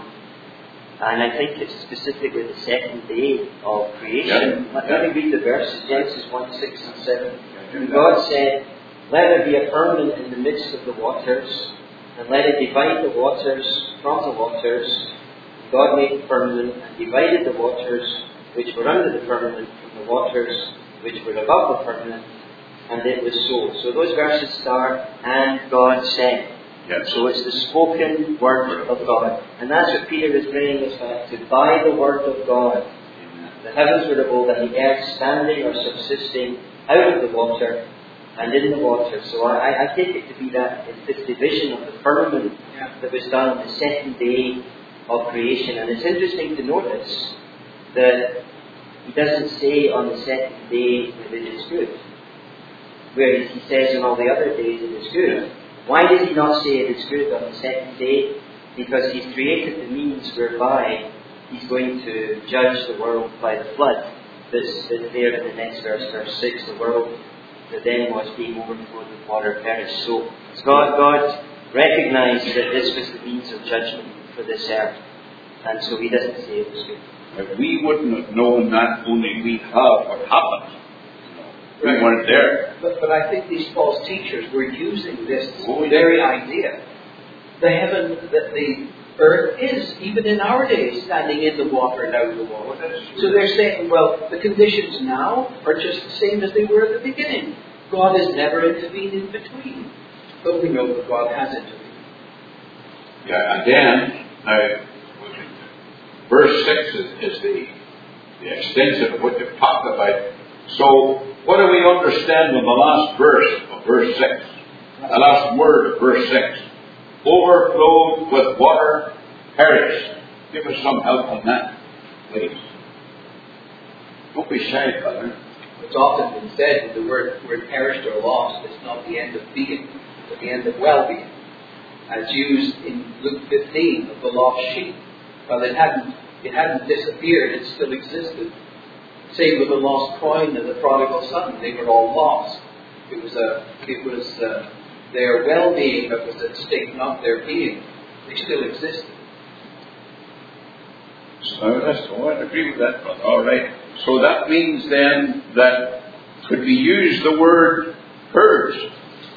and I think it's specifically the second day of creation. Yeah. Let, Yeah. let me read the verses, Genesis one, six and seven. And God said, "Let there be a firmament in the midst of the waters, and let it divide the waters from the waters." God made the firmament and divided the waters which were under the firmament from the waters which were above the firmament, and it was so. So those verses start, "and God said." Yes. So it's the spoken word of God. And that's what Peter is bringing us back to. By the word of God, the heavens were above, and the earth standing or subsisting out of the water and in the water. So I, I take it to be that it's this division of the firmament that was done on the second day of creation. And it's interesting to notice that he doesn't say on the second day that it is good, whereas he says on all the other days it is good. Why does he not say it is good on the second day? Because he's created the means whereby he's going to judge the world by the flood. That's, that's there in the next verse, verse six. The world that then was being overflowed with water perished. So God, God recognized that this was the means of judgment for this earth. And so he doesn't say it was good. If we wouldn't have known that, only we have what happened. We weren't there. But, but I think these false teachers were using this Oh, yeah. very idea. The heaven, that the earth is, even in our days, standing in the water and out of the water. So they're saying, well, the conditions now are just the same as they were at the beginning. God has never intervened in between. But we know that God has intervened. Yeah, again, now, verse six is, is the, the extension of what you've talked about. So, what do we understand in the last verse of verse six? The last word of verse six. Overflowed with water, perished. Give us some help on that, please. Don't be shy, brother. It's often been said that the word, word perished or lost is not the end of being, but the end of well-being. As used in Luke fifteen of the lost sheep. Well, it hadn't, it hadn't disappeared, it still existed. Same with the lost coin and the prodigal son. They were all lost. It was a, it was uh, their well-being that was at stake, not their being. They still existed. So that's, oh, I agree with that, brother. All right. So that means then that could we use the word purged?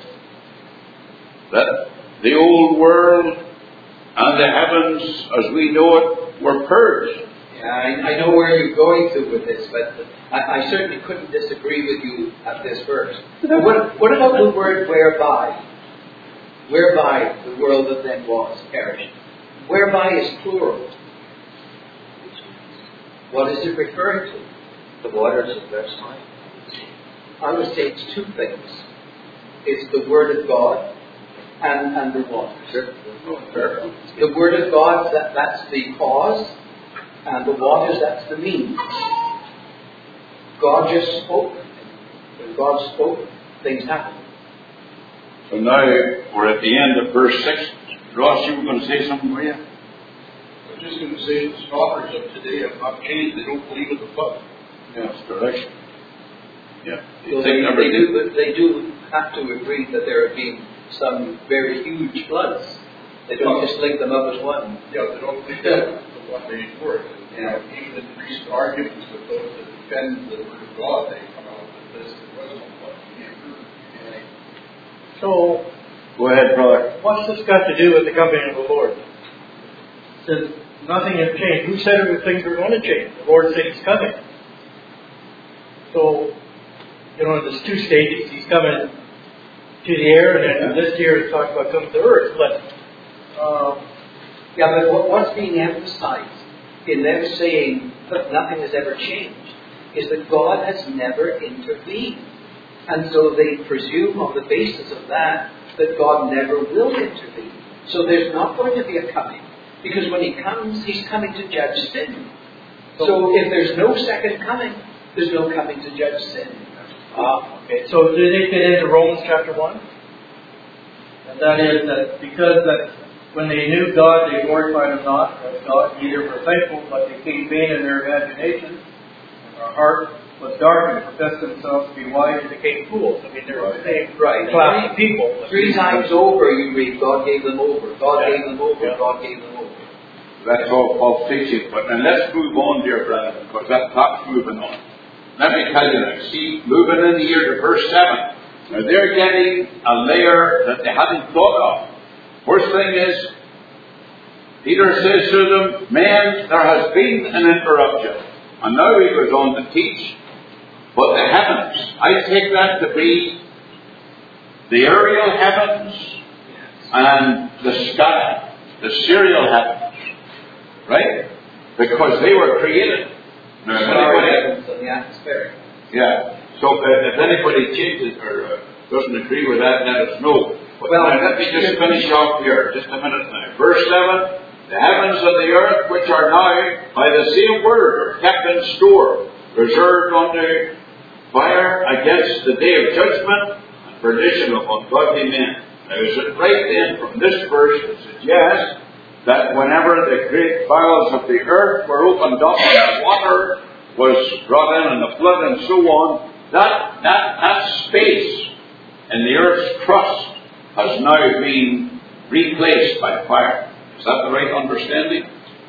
That the old world and the heavens as we know it were purged. Yeah, I, I know where you're going to with this, but I, I certainly couldn't disagree with you at this verse. What, what about the word whereby? Whereby the world that then was perished. Whereby is plural. What is it referring to? The waters of verse five. I would say it's two things. It's the Word of God and, and the waters. The Word of God, that, that's the cause, and the waters, that's the means. God just spoke. When God spoke, things happened. So now we're at the end of verse six. Ross, you were going to say something, were you? I'm just going to say the scoffers of today have not changed. They don't believe in the flood. Yes, correct. Yeah. So they, they, do, they do have to agree that there have been some very huge floods. They don't just link them up as one. Yeah, they don't think that the one day work. And, you know, even in recent arguments with those that defend the Word of God, they come out with this. There was no flood. And So, Go ahead, brother. what's this got to do with the coming of the Lord? Since nothing has changed. Who said that things were going to change? The Lord said He's coming. So, you know, there's two stages. He's coming to the air, and then this year it's talking about coming to earth. But, um, Yeah, but what, what's being emphasized in them saying that nothing has ever changed is that God has never intervened. And so they presume on the basis of that, that God never will intervene. So there's not going to be a coming. Because when He comes, He's coming to judge sin. So if there's no second coming, there's no coming to judge sin. Ah, okay. So do they fit into Romans chapter one? And that is that because that when they knew God, they glorified Him not as God, neither were thankful, but they became vain in their imagination, and their heart was darkened, and professed themselves to be wise and became fools. I mean, they're the same Right. class of people. Three times over you read, God gave them over, God Yeah. gave them over, Yeah. God gave them over. That's all false teaching. But then let's move on, dear brethren, because that talk's moving on. Let me tell you now, see, moving in here to verse seven. Now they're getting a layer that they hadn't thought of. First thing is, Peter says to them, men, there has been an interruption. And now he goes on to teach, but the heavens, I take that to be the aerial heavens and the sky, the serial heavens. Right? Because they were created. Now, if Starry anybody, heavens and the atmospheric. yeah. So uh, if anybody changes or uh, doesn't agree with that, let us know. But Well, now, let me just finish off here, just a minute now. Verse seven, the heavens and the earth, which are now by the same word, are kept in store, reserved unto fire against the day of judgment and perdition of ungodly men. Now, is it right then from this verse to suggest that whenever the great bowels of the earth were opened up and water was brought in and the flood and so on, that, that, that space in the earth's crust has now been replaced by fire. Is that the right understanding?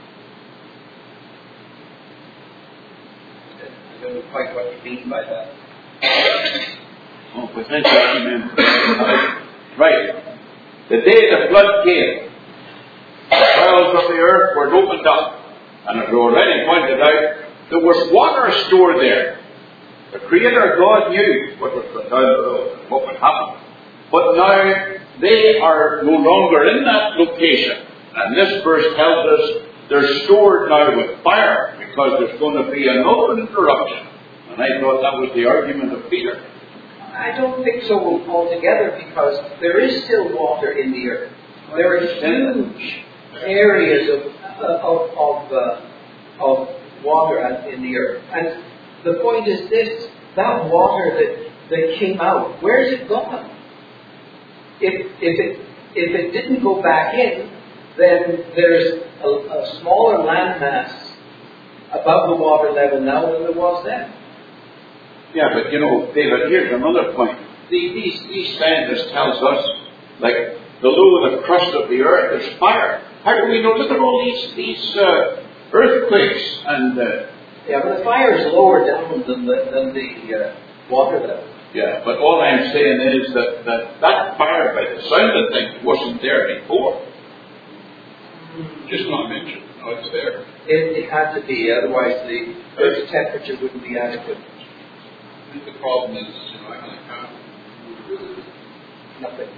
I don't know quite what you mean by that. Oh, potentially, amen. Right. The day the flood came, the bowels of the earth were opened up. And as we already pointed out, there was water stored there. The Creator God knew what would come down the road, what would happen. But now they are no longer in that location. And this verse tells us they're stored now with fire because there's going to be an open interruption. And I thought that was the argument of Peter. I don't think so altogether, because there is still water in the earth. There are huge areas of of of, uh, of water in the earth, and the point is this: that water that that came out, where's it gone? If if it if it didn't go back in, then there's a, a smaller landmass above the water level now than there was then. Yeah, but you know, David, here's another point. These, these, these scientists tells us, like, below the crust of the earth is fire. How do we know? Look at all these, these uh, earthquakes and... Uh, yeah, but the fire is lower down than the, than the uh, water level. yeah, but all I'm saying is that, that that fire, by the sound of things, wasn't there before. Just not mentioned. No, it's there. It, it had to be, otherwise the earth's temperature wouldn't be adequate. I think the problem is, you know, I'm going to count. Nothing.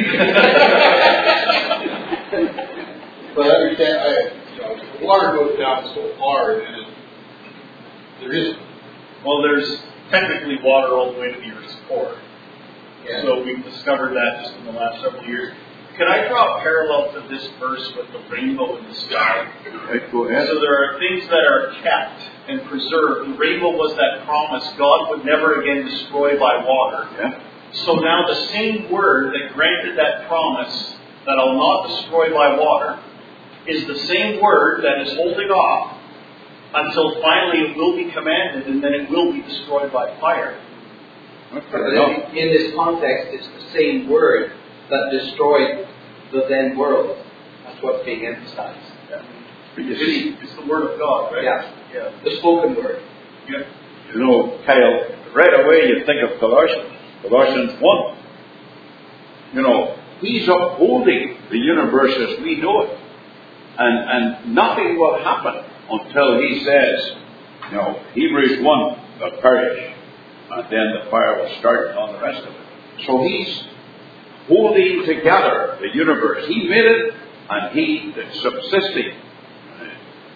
But I understand, I, you know, the water goes down so far, and it, there is. Well, there's technically water all the way to the Earth's core. Yeah. So we've discovered that just in the last several years. Can I draw a parallel to this verse with the rainbow in the sky? Right, go ahead. So there are things that are kept and preserved. The rainbow was that promise God would never again destroy by water. Yeah. So now the same word that granted that promise that I'll not destroy by water is the same word that is holding off until finally it will be commanded and then it will be destroyed by fire. But in, in this context, it's the same word that destroyed the then world. That's what's being emphasized. Yeah. You see, It's the word of God, right? Yeah. Yeah. The spoken word. Yeah. you know, Kyle, right away you think of Colossians. Colossians one. You know, he's upholding the universe as we know it. And, and nothing will happen until he says, you know, Hebrews one will perish. And then the fire will start on the rest of it. So he's holding together the universe. He made it, and he is subsisting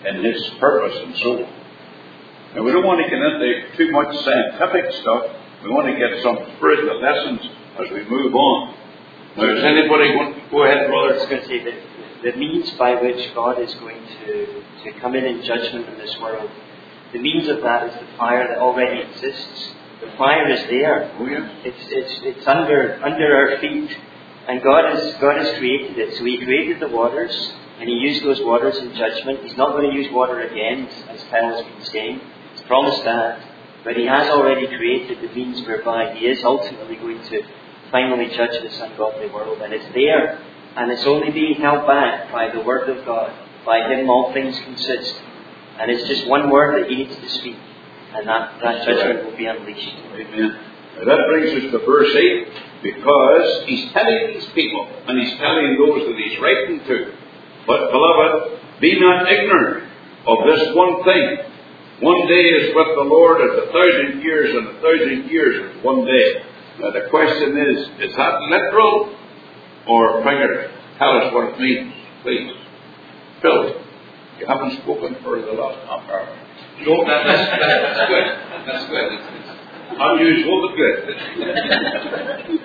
in His purpose and so on. Now, we don't want to get into too much scientific stuff. We want to get some spiritual lessons as we move on. Now, does anybody want to go ahead, brother? I was going to say that the means by which God is going to, to come in in judgment in this world, the means of that is the fire that already exists. The fire is there. Oh, yeah. It's it's it's under under our feet, and God has God has created it. So He created the waters, and He used those waters in judgment. He's not going to use water again, as Kyle has been saying. He's promised that, but He has already created the means whereby He is ultimately going to finally judge this ungodly world, and it's there, and it's only being held back by the Word of God. By Him all things consist, and it's just one word that He needs to speak, and that, that judgment will be unleashed. Amen. Now that brings us to verse eight, because He's telling these people, and He's telling those that He's writing to, but beloved, be not ignorant of this one thing. One day is with the Lord as a thousand years, and a thousand years is one day. Now the question is, is that literal or figurative? Tell us what it means, please. Phil, you haven't spoken for the last half hour. No, that, that's, that's good. That's good. It's, it's unusual, but good.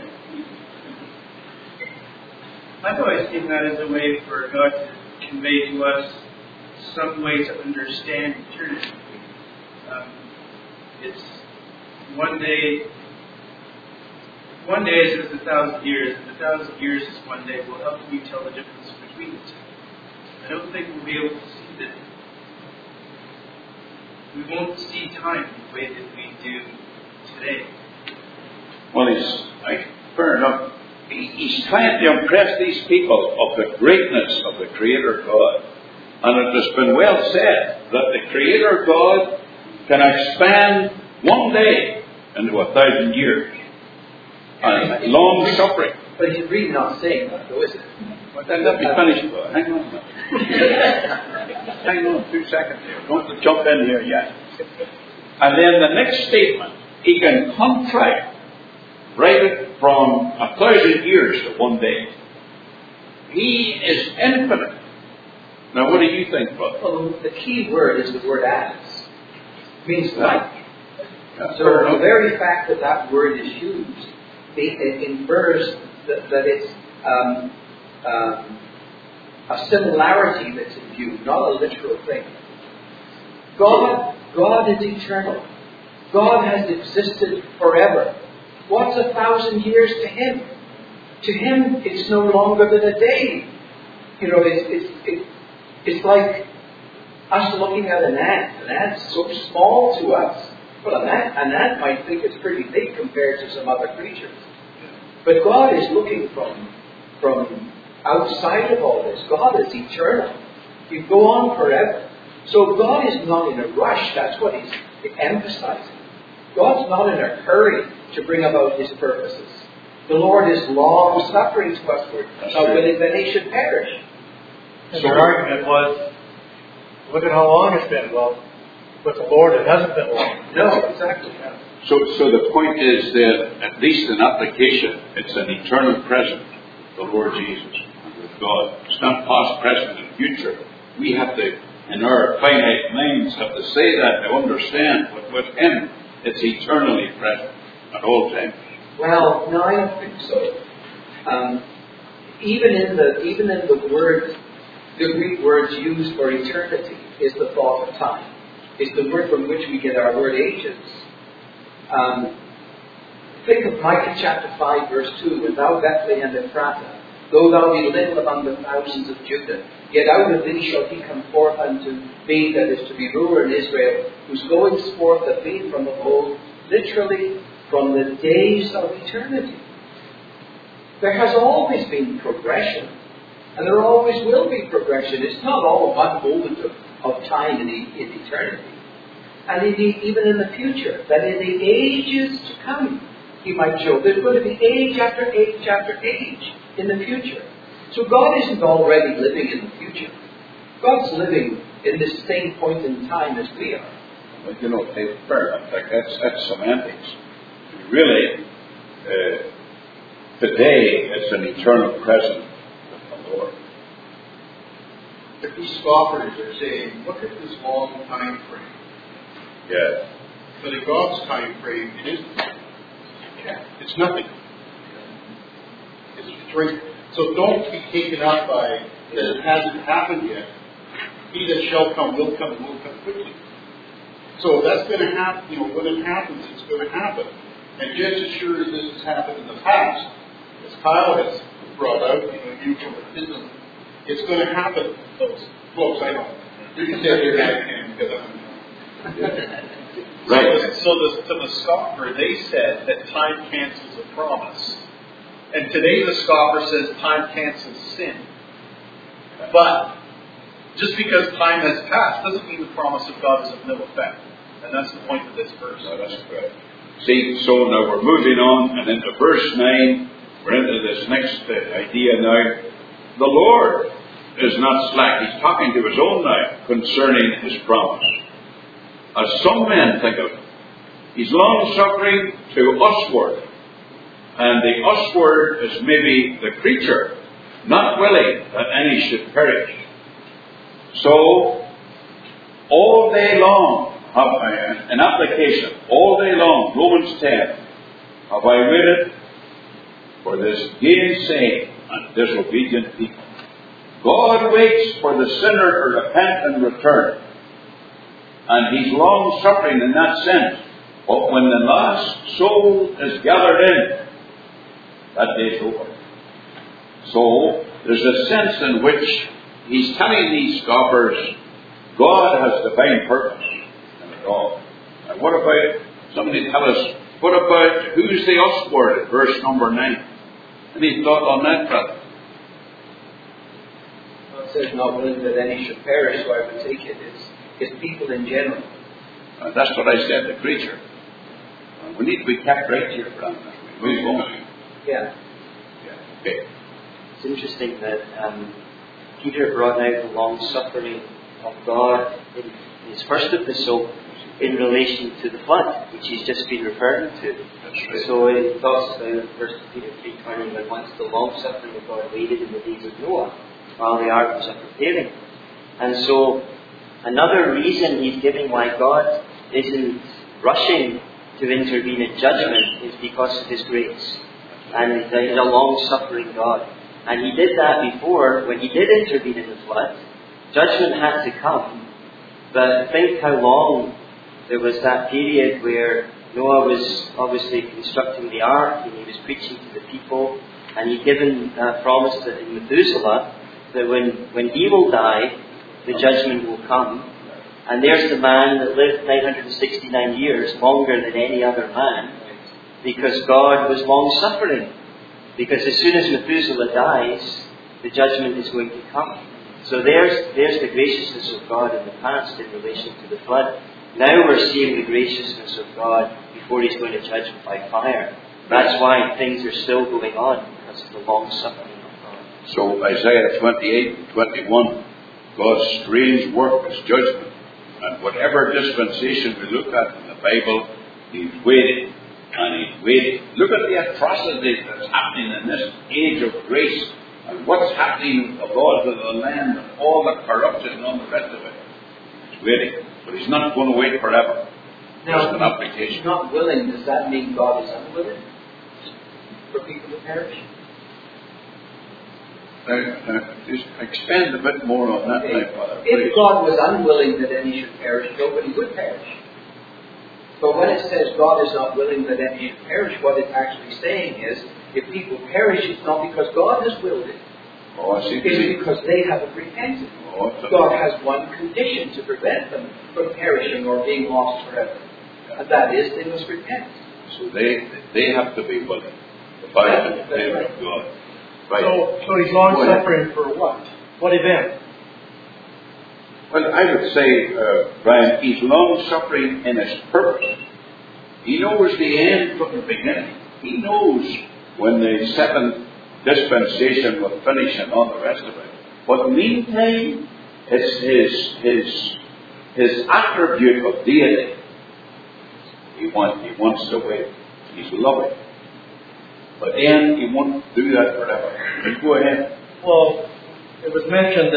I've always seen that as a way for God to convey to us some way to understand eternity. Um, it's one day, one day is as a thousand years, and a thousand years is one day. Will help you tell the difference between the two. I don't think we'll be able to see that. We won't see time the way that we do today. Well, he's like, fair enough. He, he's trying to impress these people of the greatness of the Creator God. And it has been well said that the Creator God can expand one day into a thousand years. And long suffering. But he's really not saying that, though, is it? Then let me finish. Hang on a minute. Hang on two seconds here. Don't jump in here yet. And then the next statement, he can contract, write it from a thousand years to one day. He is infinite. Now, what do you think, brother? Well, the key word is the word as. It means like. That's So fair the very fact that that word is used, it infers that, that it's um, um, a similarity that's in view, not a literal thing. God, God is eternal. God has existed forever. What's a thousand years to Him? To Him, it's no longer than a day. You know, it's it's it, it's like us looking at an ant. An ant's so small to us. Well, an ant, an ant might think it's pretty big compared to some other creatures. But God is looking from from outside of all this. God is eternal. You go on forever. So God is not in a rush. That's what He's emphasizing. God's not in a hurry to bring about His purposes. The Lord is long suffering to us, not willing that He should perish. And their argument was, look at how long it's been. Well, with the Lord, it hasn't been long. No, exactly. So, so the point is that, at least in application, it's an eternal present, the Lord Jesus, with God. It's not past, present, and future. We have to, in our finite minds, have to say that to understand. But with Him, it's eternally present at all times. Well, no, I don't think so. Um, even in the even in the word, the Greek words used for eternity is the thought of time. It's the word from which we get our word ages. Um, think of Micah chapter five, verse two. And thou, Bethlehem Ephrathah, though thou be little among the thousands of Judah, yet out of thee shall he come forth unto me that is to be ruler in Israel, whose goings forth have been from of old, literally from the days of eternity. There has always been progression, and there always will be progression. It's not all one moment of, of time in, in eternity. And indeed, even in the future, that in the ages to come, He might show there's going to be age after age after age in the future. So God isn't already living in the future. God's living in this same point in time as we are. But you know, it's fair enough. Like that's, that's semantics. Really, uh, today it's an eternal present with the Lord. if these scoffers are saying, look at this long time frame. Yeah. But in God's time frame, it isn't. It's nothing. It's, it's right. So don't be taken up by that it hasn't happened yet. He that shall come will come and will come quickly. So that's going to happen. You know, when it happens, it's going to happen. And just as sure as this has happened in the past, as Kyle has brought out, you know, you from a business, it's going to happen. Close, close. I know. You can say your hand because I'm. Right. So the, to the scoffer, they said that time cancels a promise. And today the scoffer says time cancels sin. But just because time has passed doesn't mean the promise of God is of no effect. And that's the point of this verse. No, that's correct. See, so now we're moving on, and into verse nine, we're into this next uh, idea now. The Lord is not slack. He's talking to his own now concerning his promise. As some men think of it, he's long-suffering to usward. And the usward is maybe the creature, not willing that any should perish. So, all day long, have I, an application, all day long, Romans ten, have I waited for this gainsaying and disobedient people. God waits for the sinner to repent and return. And he's long-suffering in that sense. But when the last soul is gathered in, that day's over. So, there's a sense in which he's telling these scoffers, God has divine purpose in it all. And what about, somebody tell us, what about, who's the usward at verse number nine? Any thought on that, brother? Well, it says not willing that any should perish, so I would take it as it's people in general. Uh, that's what I said, the creature. Uh, we need to be kept right here, brother. We move on. Yeah. Yeah. Okay. It's interesting that um, Peter brought out the long suffering of God in his first epistle in relation to the flood, which he's just been referring to. That's right. So he talks about First Peter three twenty, that once the long suffering of God waited in the days of Noah, while the ark was preparing. And so another reason he's giving why God isn't rushing to intervene in judgment is because of his grace. And he's a long-suffering God. And he did that before, when he did intervene in the flood. Judgment had to come. But think how long there was that period where Noah was obviously constructing the ark, and he was preaching to the people, and he'd given that promise to in Methuselah that when, when he will die, the judgment will come. And there's the man that lived nine hundred sixty-nine years, longer than any other man, because God was long-suffering. Because as soon as Methuselah dies, the judgment is going to come. So there's, there's the graciousness of God in the past in relation to the flood. Now we're seeing the graciousness of God before he's going to judge by fire. That's why things are still going on, because of the long-suffering of God. So Isaiah twenty-eight and twenty-one, God's strange work is judgment. And whatever dispensation we look at in the Bible, he's waiting. And he's waiting. Look at the atrocities that's happening in this age of grace. And what's happening with the laws of the land and all the corruption and all the rest of it. He's waiting. But he's not going to wait forever. Now, Just an application. he's not willing. Does that mean God is unwilling for people to perish? Uh, uh, just expand a bit more on that, Okay. my Father. If please. God was unwilling that any should perish, nobody would perish. But when it says God is not willing that any should perish, what it's actually saying is, if people perish, it's not because God has willed it. Oh, I see. It's because they haven't repented. Oh, it's a- God has one condition to prevent them from perishing or being lost forever. And that is, they must repent. So they they have to be willing to fight in favor of God. Right. So, so he's long-suffering for what? What event? Well, I would say, uh, Brian, he's long-suffering in his purpose. He knows the end from the beginning. He knows when the seventh dispensation will finish and all the rest of it. But meantime, it's his his his attribute of deity. He wants he wants to wait. He's loving. But then he won't do that forever. But go ahead. Well, it was mentioned that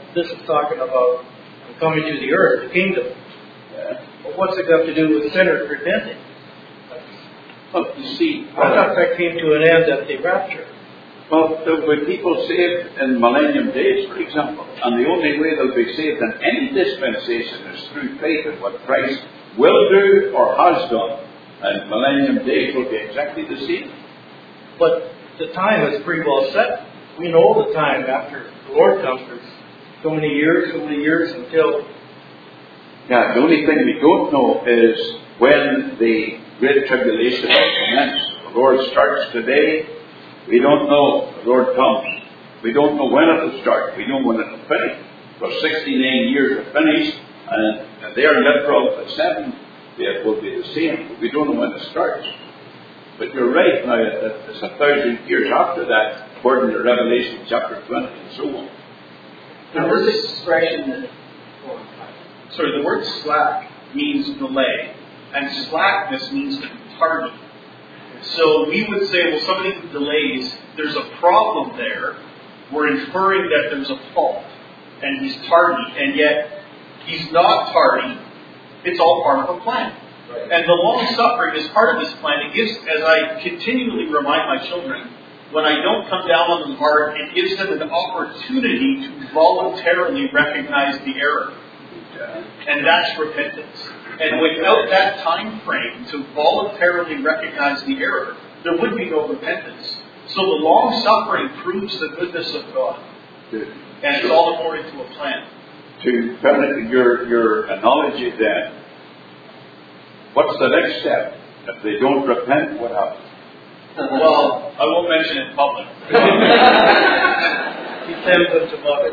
this is talking about coming to the earth, the kingdom. Yeah. But what's it got to do with sinners repenting? Well, you see, I thought that came to an end at the rapture. well, there will be people saved in millennium days, for example, and the only way they'll be saved in any dispensation is through faith in what Christ will do or has done. And millennium days will be exactly the same. But the time is pretty well set. We know the time after the Lord comes. There's so many years, so many years until... Yeah, the only thing we don't know is when the Great Tribulation will commence. The Lord starts today. We don't know the Lord comes. We don't know when it will start. We know when it will finish. For sixty-nine years to finish, and they are literal. The seventh day will be the same. But we don't know when it starts. But you're right now, it's a thousand years after that, according to Revelation chapter twenty and so on. Now, this expression that... Sorry, the word slack means delay, and slackness means to be tardy. So we would say, well, somebody who delays, there's a problem there. We're inferring that there's a fault, and he's tardy, and yet he's not tardy. It's all part of a plan. Right. And the long suffering is part of this plan. It gives, as I continually remind my children, when I don't come down on them hard, it gives them an opportunity to voluntarily recognize the error. And that's repentance. And without that time frame to voluntarily recognize the error, there would be no repentance. So the long suffering proves the goodness of God. Good. And it's all according to a plan. To finish your, your analogy then, what's the next step? If they don't repent, what happens? Well, I won't mention it in public. He sends them to mother.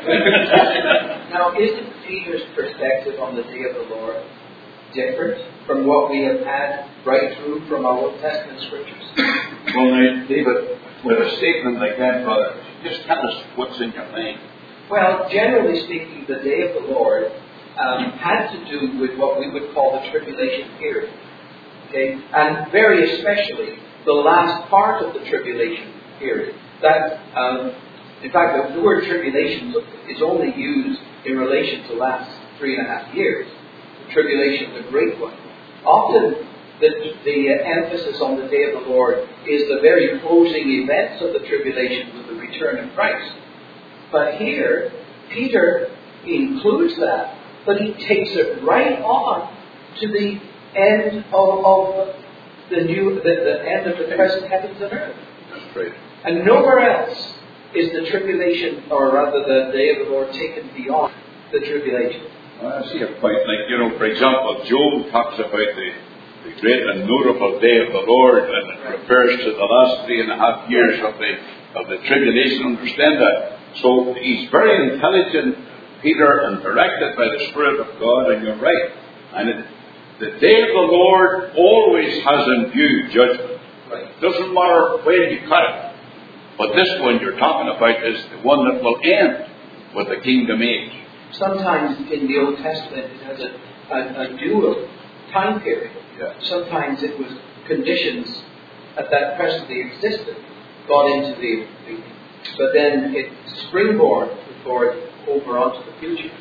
Now, isn't Peter's perspective on the day of the Lord different from what we have had right through from our Old Testament scriptures? Well, now, David, with a statement like that, brother, just tell us what's in your mind. Well, generally speaking, the day of the Lord um, had to do with what we would call the tribulation period. Okay? And very especially the last part of the tribulation period. That, um, in fact, the word tribulation is only used in relation to the last three and a half years. The tribulation, the great one. Often, the, the uh, emphasis on the day of the Lord is the very closing events of the tribulation with the return of Christ. But here, Peter includes that, but he takes it right on to the end of, of the new, the, the end of the present heavens and earth. That's right. And nowhere else is the tribulation, or rather the day of the Lord, taken beyond the tribulation. Well, I see a point. Like, you know, for example, Job talks about the, the great and notable day of the Lord, and it refers to the last three and a half years of the of the tribulation. Understand that? So he's very intelligent, Peter, and directed by the Spirit of God, and you're right. And it, the day of the Lord always has in view judgment. Right. Doesn't matter when you cut it. But this one you're talking about is the one that will end with the kingdom age. Sometimes in the Old Testament it has a, a, a dual time period. Yeah. Sometimes it was conditions at that presently existed got into the, the but then it springboard before it over onto the future.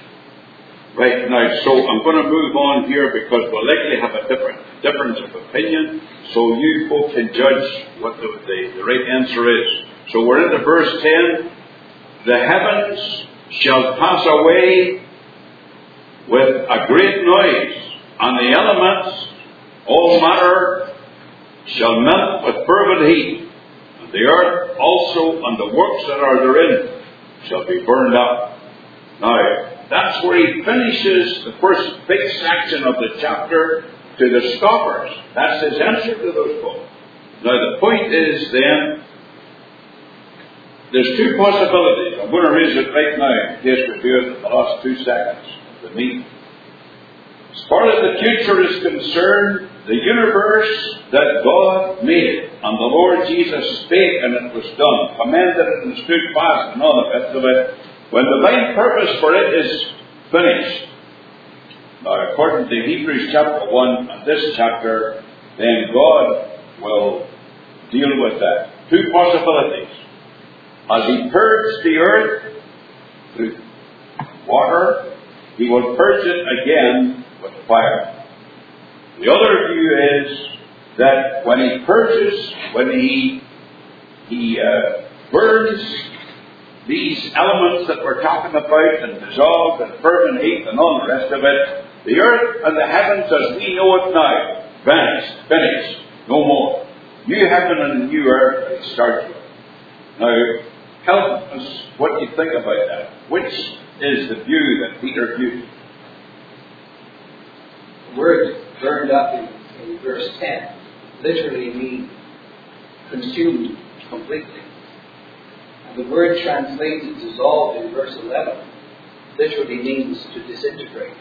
Right, now, so I'm going to move on here because we'll likely have a different difference of opinion, so you folks can judge what the, the, the right answer is. So we're into verse ten. The heavens shall pass away with a great noise, and the elements, all matter, shall melt with fervent heat, and the earth also and the works that are therein shall be burned up. Now, that's where he finishes the first big section of the chapter to the scoffers. That's his answer to those folks. Now, the point is then, there's two possibilities. I'm going to raise it right now in case we do it in the last two seconds of the meeting. As far as the future is concerned, the universe that God made, and the Lord Jesus spake, and it was done, commanded it and stood fast, and all the rest of it, when the divine purpose for it is finished. Now, according to Hebrews chapter one and this chapter, then God will deal with that. Two possibilities. As he purged the earth through water, he will purge it again with fire. The other view is that when he purges, when he, he uh, burns these elements that we're talking about and dissolve and burn and heat and all the rest of it, the earth and the heavens as we know it now, vanished, finished, no more. New heaven and a new earth will start with. Now, tell us what you think about that. Which is the view that Peter viewed? The word burned up in, in verse ten literally means consumed completely. And the word translated dissolved in verse eleven literally means to disintegrate.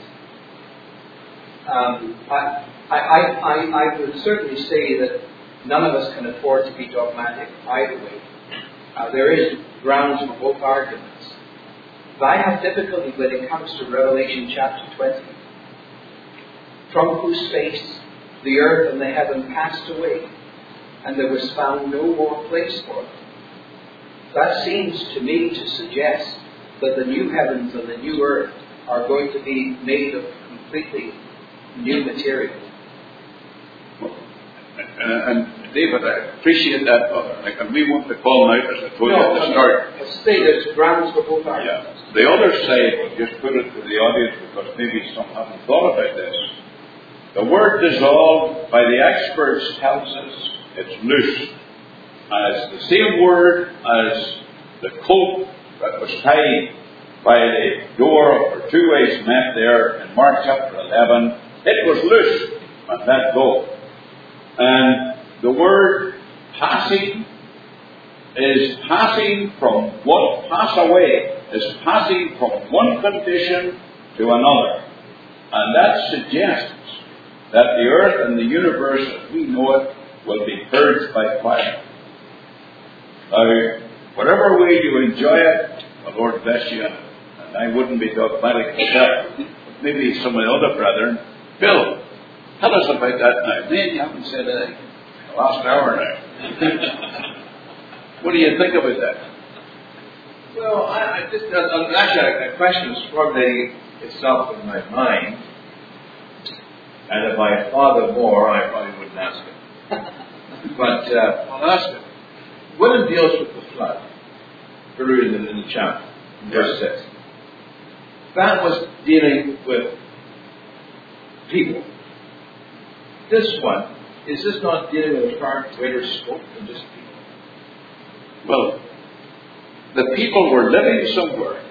Um, I, I, I, I would certainly say that none of us can afford to be dogmatic either way. Uh, there is grounds for both arguments. But I have difficulty when it comes to Revelation chapter twenty, from whose face the earth and the heaven passed away, and there was found no more place for them. That seems to me to suggest that the new heavens and the new earth are going to be made of completely new material. And, and David, I appreciate that, brother. Like, and we want to call out, as I told you No, at the start. I'll say there's grounds for both arguments. Yeah. The other side, we'll just put it to the audience because maybe some haven't thought about this. The word dissolved by the experts tells us it's loose. As the same word as the coat that was tied by the door where two ways met there in Mark chapter eleven, it was loose and let go. And the word passing is passing from what pass away is passing from one condition to another. And that suggests that the earth and the universe as we know it will be purged by fire. Now, whatever way you enjoy it, the Lord bless you. And I wouldn't be dogmatic myself. Maybe some of the other brethren. Bill, tell us about that now. Man, you haven't said anything. The last hour now. What do you think about that? Well, I, I just, uh, actually, a question is formulating itself in my mind. And if I thought more, I probably wouldn't ask it. But uh, I'll ask it. When it deals with the flood, earlier in the, in the chapter, in verse six, that was dealing with people. This one, is this not dealing with a far greater scope than just people? Well, the people were living somewhere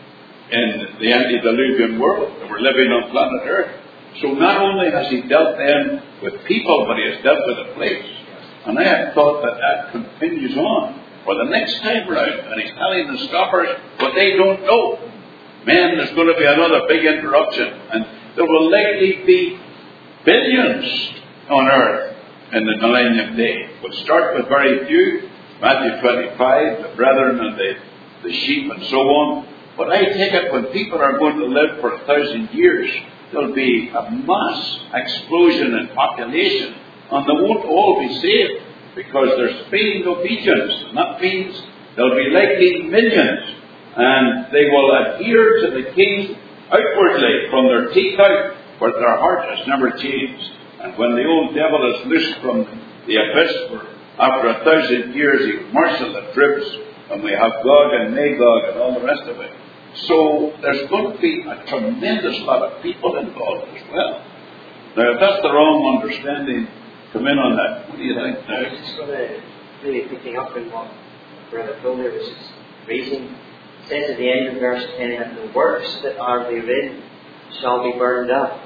in the antediluvian world. They were living on planet Earth. So not only has he dealt then with people, but he has dealt with a place. And I have thought that that continues on for the next time round. And he's telling the scoffers what they don't know. Man, there's going to be another big interruption. And there will likely be billions on Earth in the millennium day. We'll start with very few. Matthew twenty-five, the brethren and the, the sheep and so on. But I take it when people are going to live for a thousand years, there'll be a mass explosion in population. And they won't all be saved because there's feigned obedience. And that means there'll be likely millions. And they will adhere to the king outwardly from their teeth out, but their heart has never changed. And when the old devil is loosed from the abyss, for after a thousand years he will marshal the troops, and we have Gog and Magog and all the rest of it. So there's going to be a tremendous lot of people involved as well. Now, if that's the wrong understanding, come in on that. What do you think? I was just going to really picking up on what Brother Fuller was just raising. It says at the end of verse ten, and the works that are therein shall be burned up.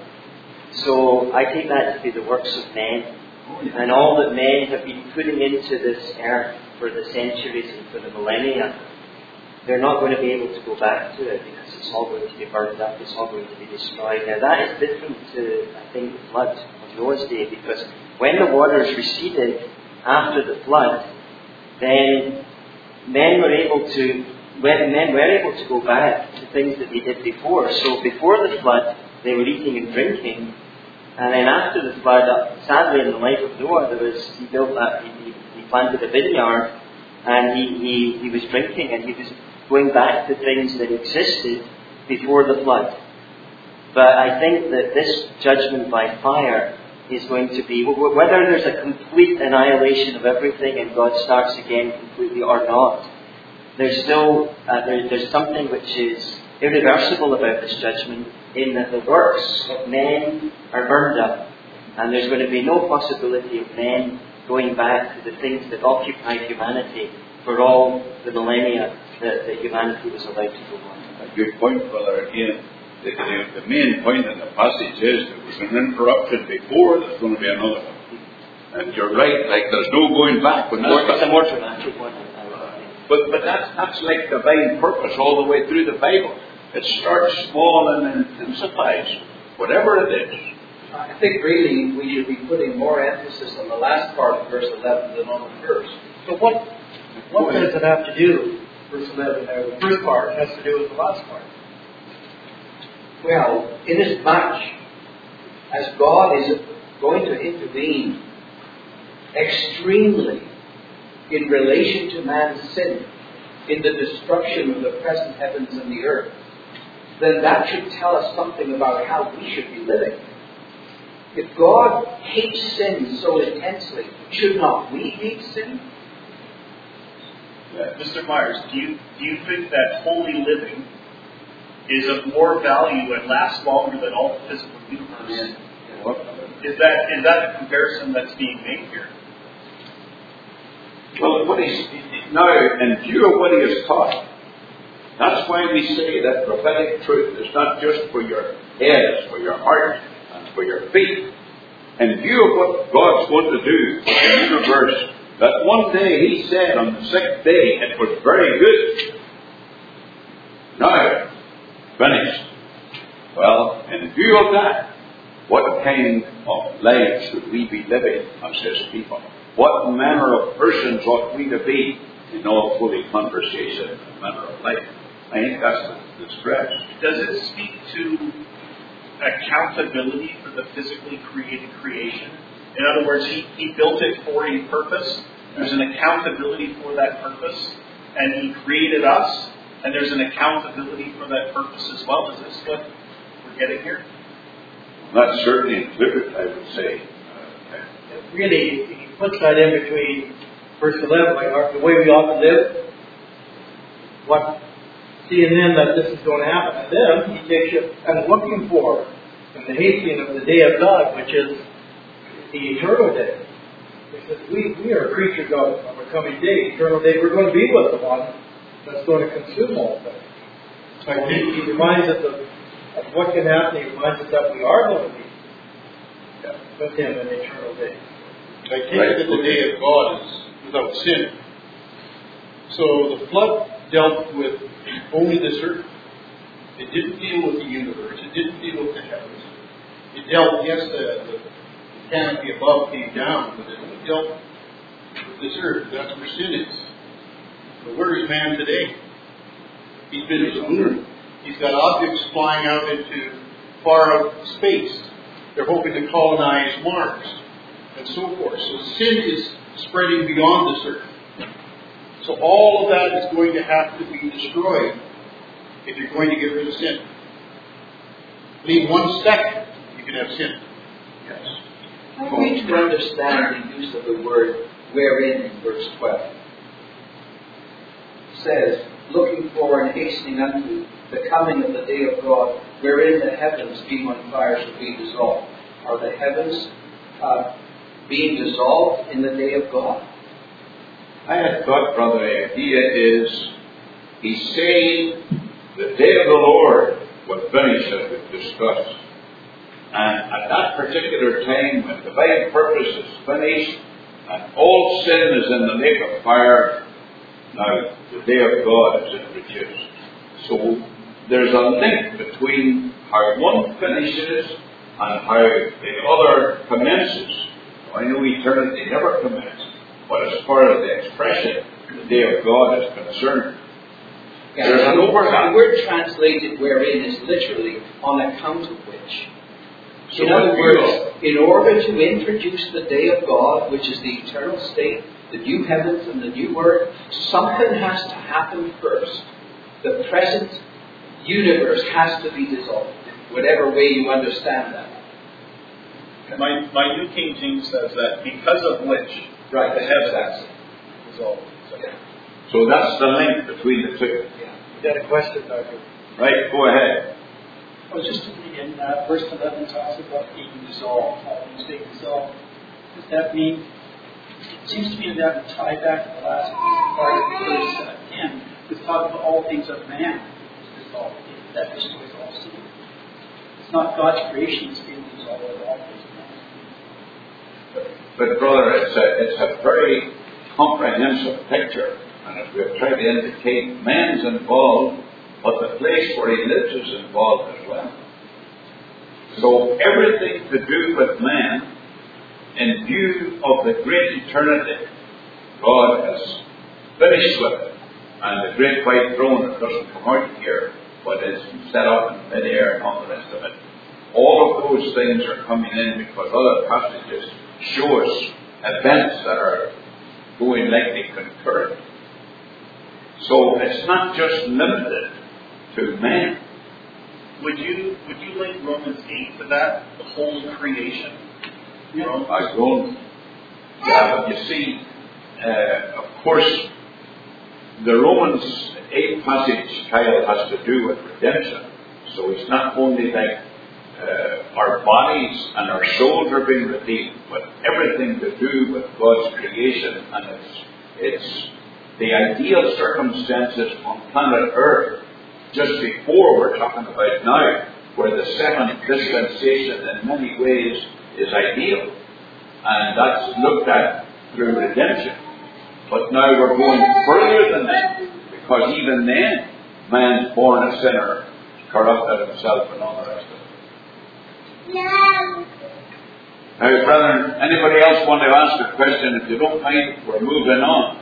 So I take that to be the works of men. And all that men have been putting into this earth for the centuries and for the millennia, they're not going to be able to go back to it because it's all going to be burned up, it's all going to be destroyed. Now that is different to, I think, the flood of Noah's day, because when the waters receded after the flood, then men were able to, when men were able to go back to things that they did before. So before the flood, they were eating and drinking. And then after the flood, sadly in the life of Noah, there was, he built that, he, he planted a vineyard, and he, he, he was drinking, and he was going back to things that existed before the flood. But I think that this judgment by fire is going to be, whether there's a complete annihilation of everything and God starts again completely or not, there's still, uh, there, there's something which is irreversible about this judgment, in that the works of men are burned up, and there's going to be no possibility of men going back to the things that occupied humanity for all the millennia that, that humanity was allowed to go on. A good point, brother. Again, the, the, the main point in the passage is there was an interruption before, there's going to be another one. And you're right, like there's no going back. When More, it's a more dramatic one. But, but that's, that's like divine purpose all the way through the Bible. It starts small and intensifies, whatever it is. I think really we should be putting more emphasis on the last part of verse eleven than on the first. So what, what does it have to do, verse eleven, there? The first part has to do with the last part. Well, inasmuch as God is going to intervene extremely in relation to man's sin, in the destruction of the present heavens and the earth, then that should tell us something about how we should be living. If God hates sin so intensely, should not we hate sin? Uh, Mister Myers, do you do you think that holy living is of more value and lasts longer than all the physical universe? Yeah. Is that is that the comparison that's being made here? Well, what he's, now, in view of what he has taught, that's why we say that prophetic truth is not just for your head, it's for your heart and for your feet. In view of what God's going to do with the universe, that one day he said on the sixth day it was very good. Now, finished. Well, in view of that, what kind of life should we be living as his people? What manner of persons ought we to be in all holy conversation and manner of life? I think that's the, the stress. Does it speak to accountability for the physically created creation? In other words, he, he built it for a purpose. There's an accountability for that purpose. And he created us. And there's an accountability for that purpose as well. Is this what we're getting here? That's certainly included, I would say. Uh, really, he puts that in between verse eleven, like our, the way we ought to live, what, seeing then that this is going to happen. And then he takes you and looking for, and the hastening of the day of God, which is the eternal day. He says, we, we are creatures of, of a coming day, eternal day. We're going to be with the one that's going to consume all things. So he, he reminds us of, of what can happen. He reminds us that we are going to be with him in the eternal day. I take it that the day of God is without sin. So the flood dealt with only this earth. It didn't deal with the universe. It didn't deal with the heavens. It dealt, yes, the, the canopy above came down, but it only dealt with this earth. That's where sin is. But where is man today? He's been to the moon. He's got objects flying out into far out space. They're hoping to colonize Mars and so forth. So sin is spreading beyond this earth. So all of that is going to have to be destroyed if you're going to get rid of sin. Leave one speck, you can have sin. Yes. How are we to understand the use of the word wherein in verse twelve? It says, looking for and hastening unto the coming of the day of God, wherein the heavens being on fire shall be dissolved. Are the heavens uh, being dissolved in the day of God? I had thought, brother, the idea is he's saying the day of the Lord will finish as we've discussed. And at that particular time, when divine purpose is finished and all sin is in the lake of fire, now the day of God is introduced. So there's a link between how one finishes and how the other commences. I know eternity never commences, but as far as the expression, the day of God is concerned, Yeah, there's an overlap. The word translated wherein is literally on account of which. So In other what words, in order to introduce the day of God, which is the eternal state, the new heavens and the new earth, something has to happen first. The present universe has to be dissolved, whatever way you understand that. My, my New King James says that because of which Right, the heavens exactly. dissolved. So, Yeah. So that's the link between the two. Yeah. You got a question, Doctor? Right, go ahead. Well, just to read in uh, verse eleven talks about being dissolved, all things being dissolved. Does that mean, it seems to me that would tie back to the last part of verse uh, ten, with talking about all things of man is dissolved, that destroys all sin. It's not God's creation that's being dissolved, but all things of man. But brother, it's a, it's a very comprehensive picture. And as we've tried to indicate, man's involved, but the place where he lives is involved as well. So everything to do with man, in view of the great eternity, God has finished with it. And the great white throne that doesn't come out here, but is set up in midair and all the rest of it. All of those things are coming in because other passages show us events that are going likely concurrent. So it's not just limited to man. would you would you link Romans eight to that? The whole creation? You know, I don't. Yeah, but you see, uh, of course, the Romans eight passage, Kyle, has to do with redemption. So it's not only like uh, our bodies and our souls are being redeemed, but everything to do with God's creation, and it's it's the ideal circumstances on planet Earth just before we're talking about now, where the second dispensation in many ways is ideal, and that's looked at through redemption. But now we're going further than that, because even then, man's born a sinner, corrupted himself, and all the rest of it. No. Now, brethren, anybody else want to ask a question? If you don't mind, we're moving on.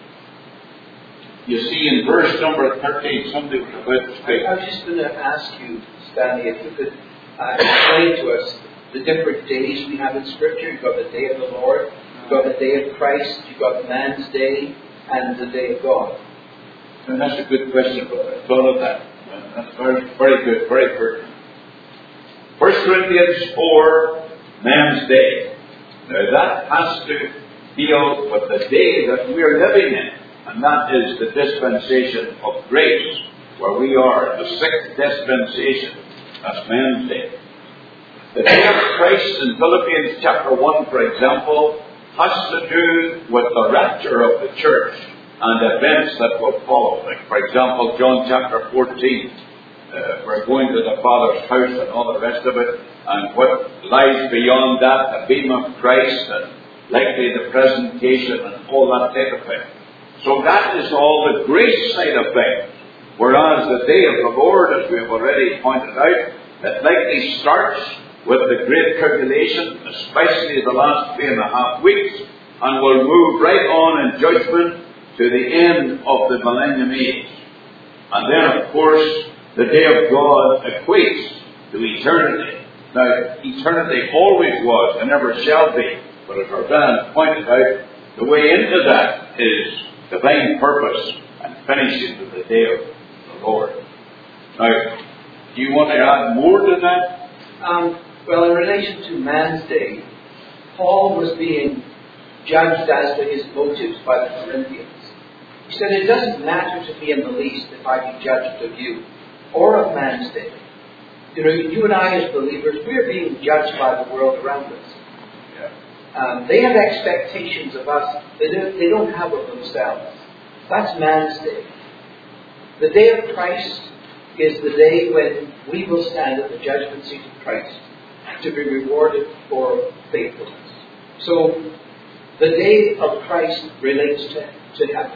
You see in verse number thirteen, somebody was about to speak. I was just going to ask you, Stanley, if you could uh, explain to us the different days we have in Scripture. You've got the day of the Lord, you've got the day of Christ, you've got man's day, and the day of God. And that's a good question, brother. I thought of that. That's very, very good, very pertinent. First Corinthians four, man's day. Now that has to deal with the day that we are living in, and that is the dispensation of grace, where we are, the sixth dispensation. That's man's day. The day of Christ in Philippians chapter one, for example, has to do with the rapture of the church and events that will follow. Like, for example, John chapter fourteen, uh, we're going to the Father's house and all the rest of it, and what lies beyond that, the beam of Christ, and likely the presentation and all that type of thing. So that is all the grace side of things. Whereas the day of the Lord, as we have already pointed out, that likely starts with the Great Tribulation, especially the last three and a half weeks, and will move right on in judgment to the end of the millennium age. And then, of course, the day of God equates to eternity. Now, eternity always was and never shall be, but as our band pointed out, the way into that is divine purpose and finishing to the day of the Lord. Now, do you want to add more to that? Um, well, in relation to man's day, Paul was being judged as to his motives by the Corinthians. He said, it doesn't matter to me in the least if I be judged of you or of man's day. You know, you and I as believers, we're being judged by the world around us. Um, they have expectations of us that they, they don't have of themselves. That's man's day. The day of Christ is the day when we will stand at the judgment seat of Christ to be rewarded for faithfulness. So, the day of Christ relates to, to heaven.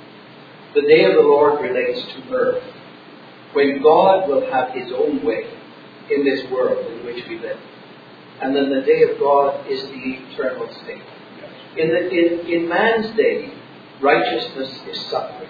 The day of the Lord relates to earth, when God will have His own way in this world in which we live. And then the day of God is the eternal state. In, the, in, in man's day, righteousness is suffering.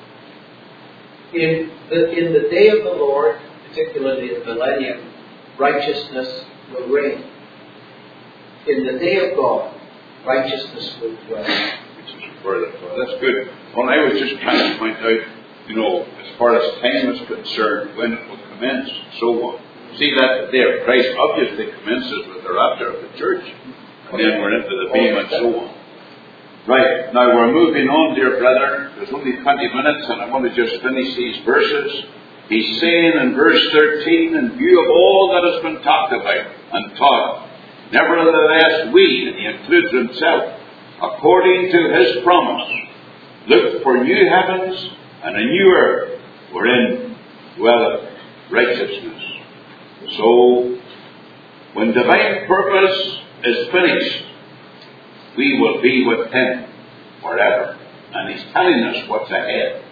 In the, in the day of the Lord, particularly in the millennium, righteousness will reign. In the day of God, righteousness will dwell. Further. Well, that's good. Well, I was just trying to point out you know, as far as time is concerned, when it will commence, and so on. See that the day of Christ obviously commences with the rapture of the church, and then we're into the beam and so on. Right, now we're moving on, dear brethren. There's only twenty minutes, and I want to just finish these verses. He's saying in verse thirteen, in view of all that has been talked about and taught, nevertheless we, and he includes himself, according to his promise, look for new heavens and a new earth, wherein dwelleth righteousness. So, when divine purpose is finished, we will be with him forever. And he's telling us what's ahead.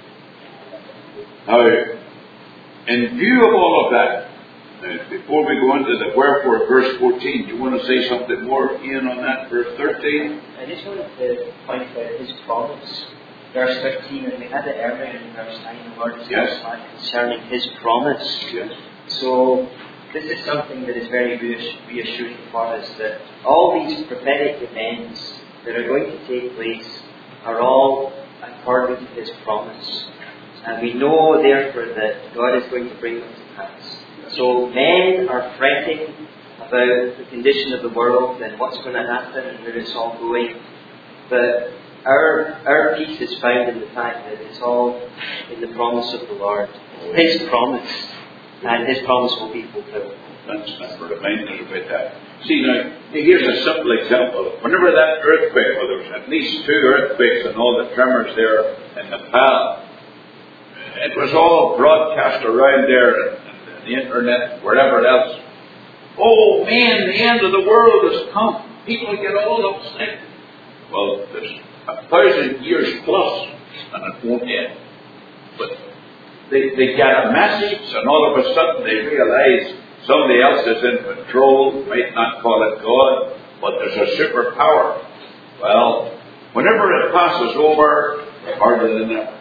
Now, in view of all of that, now, before we go into the wherefore, verse fourteen, do you want to say something more, Ian, on that, verse thirteen? I just wanted to point out his promise. Verse thirteen, and we had it earlier in verse nine, the Lord is yes. concerning his promise. Yes. So, this is something that is very reassuring for us, that all these prophetic events that are going to take place are all according to his promise. And we know, therefore, that God is going to bring them to pass. So men are fretting about the condition of the world and what's going to happen and where it's all going. But our our peace is found in the fact that it's all in the promise of the Lord. His promise. And his promise will be fulfilled. That's not for reminding us about that. See, now, here's a simple example. Whenever that earthquake, well, there was at least two earthquakes and all the tremors there in Nepal, it was all broadcast around there, and the internet, wherever else. Oh man, the end of the world has come. People get all upset. Well, there's a thousand years plus, and it won't end. But they, they get a message, and all of a sudden they realize somebody else is in control. Might not call it God, but there's a superpower. Well, whenever it passes over, it's harder than ever.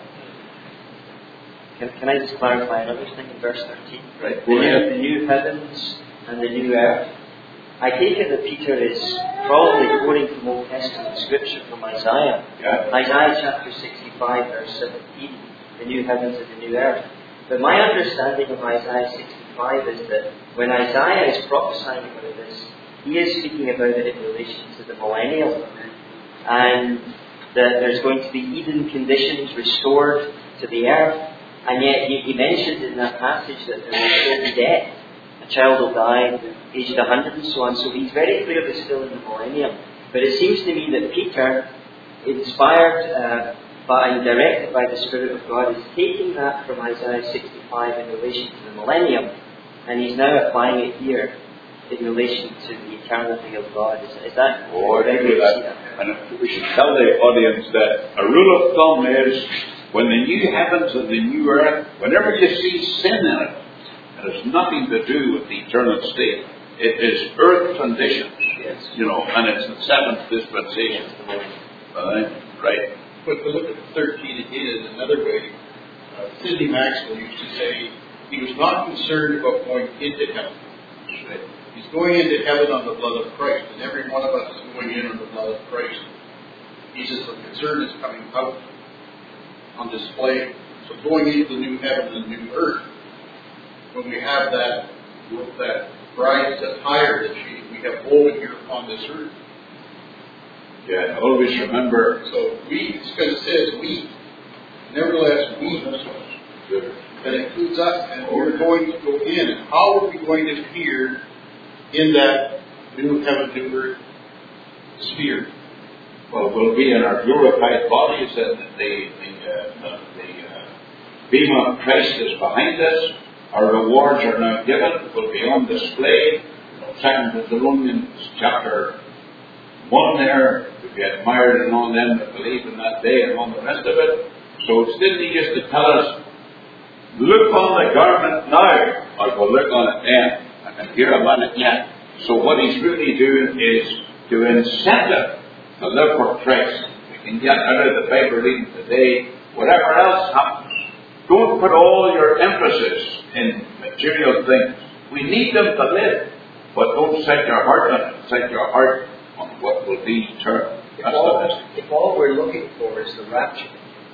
Can, can I just clarify another thing in verse thirteen? Right. The new, the new heavens and the new earth. I take it that Peter is probably quoting from Old Testament scripture from Isaiah. Yeah. Isaiah chapter sixty-five, verse seventeen, the new heavens and the new earth. But my understanding of Isaiah sixty-five is that when Isaiah is prophesying about this, he is speaking about it in relation to the millennium. And that there's going to be Eden conditions restored to the earth. And yet he, he mentioned in that passage that there will still be death. A child will die aged one hundred and so on. So he's very clearly still in the millennium. But it seems to me that Peter, inspired uh, by and directed by the Spirit of God, is taking that from Isaiah sixty-five in relation to the millennium, and he's now applying it here in relation to the eternity of God. Is, is that oh, correct? That. And we should tell the audience that a rule of thumb is when the new heavens and the new earth, whenever you see sin in it, it has nothing to do with the eternal state. It is earth conditions, Yes. you know, and it's the seventh dispensation. Uh, right. But to look at thirteen again in another way, uh, Sidney Maxwell used to say he was not concerned about going into heaven. Right? He's going into heaven on the blood of Christ, and every one of us is going in on the blood of Christ. He says the concern is coming out on display. So going into the new heaven and the new earth, when we have that, with that bride set higher than she, we have woven here upon this earth. Yeah, always remember. So we, because it says we, nevertheless we, that includes us, and we're going to go in. And how are we going to appear in that new heaven, new earth sphere? Well, we'll be in our glorified bodies, and the the, uh, the uh, beam of Christ is behind us. Our rewards are now given. Will be on display. Second Thessalonians chapter one there, to be admired and on them that believe in that day and on the rest of it. So it's Sidney used to tell us, look on the garment now, or go look on it then. I can hear about it yet. So what he's really doing is to incentive to live for Christ. We can get out of the Bible reading today, whatever else happens. Don't put all your emphasis in material things. We need them to live, but don't set your heart on it. Set your heart on what will be eternal. If all, if all we're looking for is the rapture,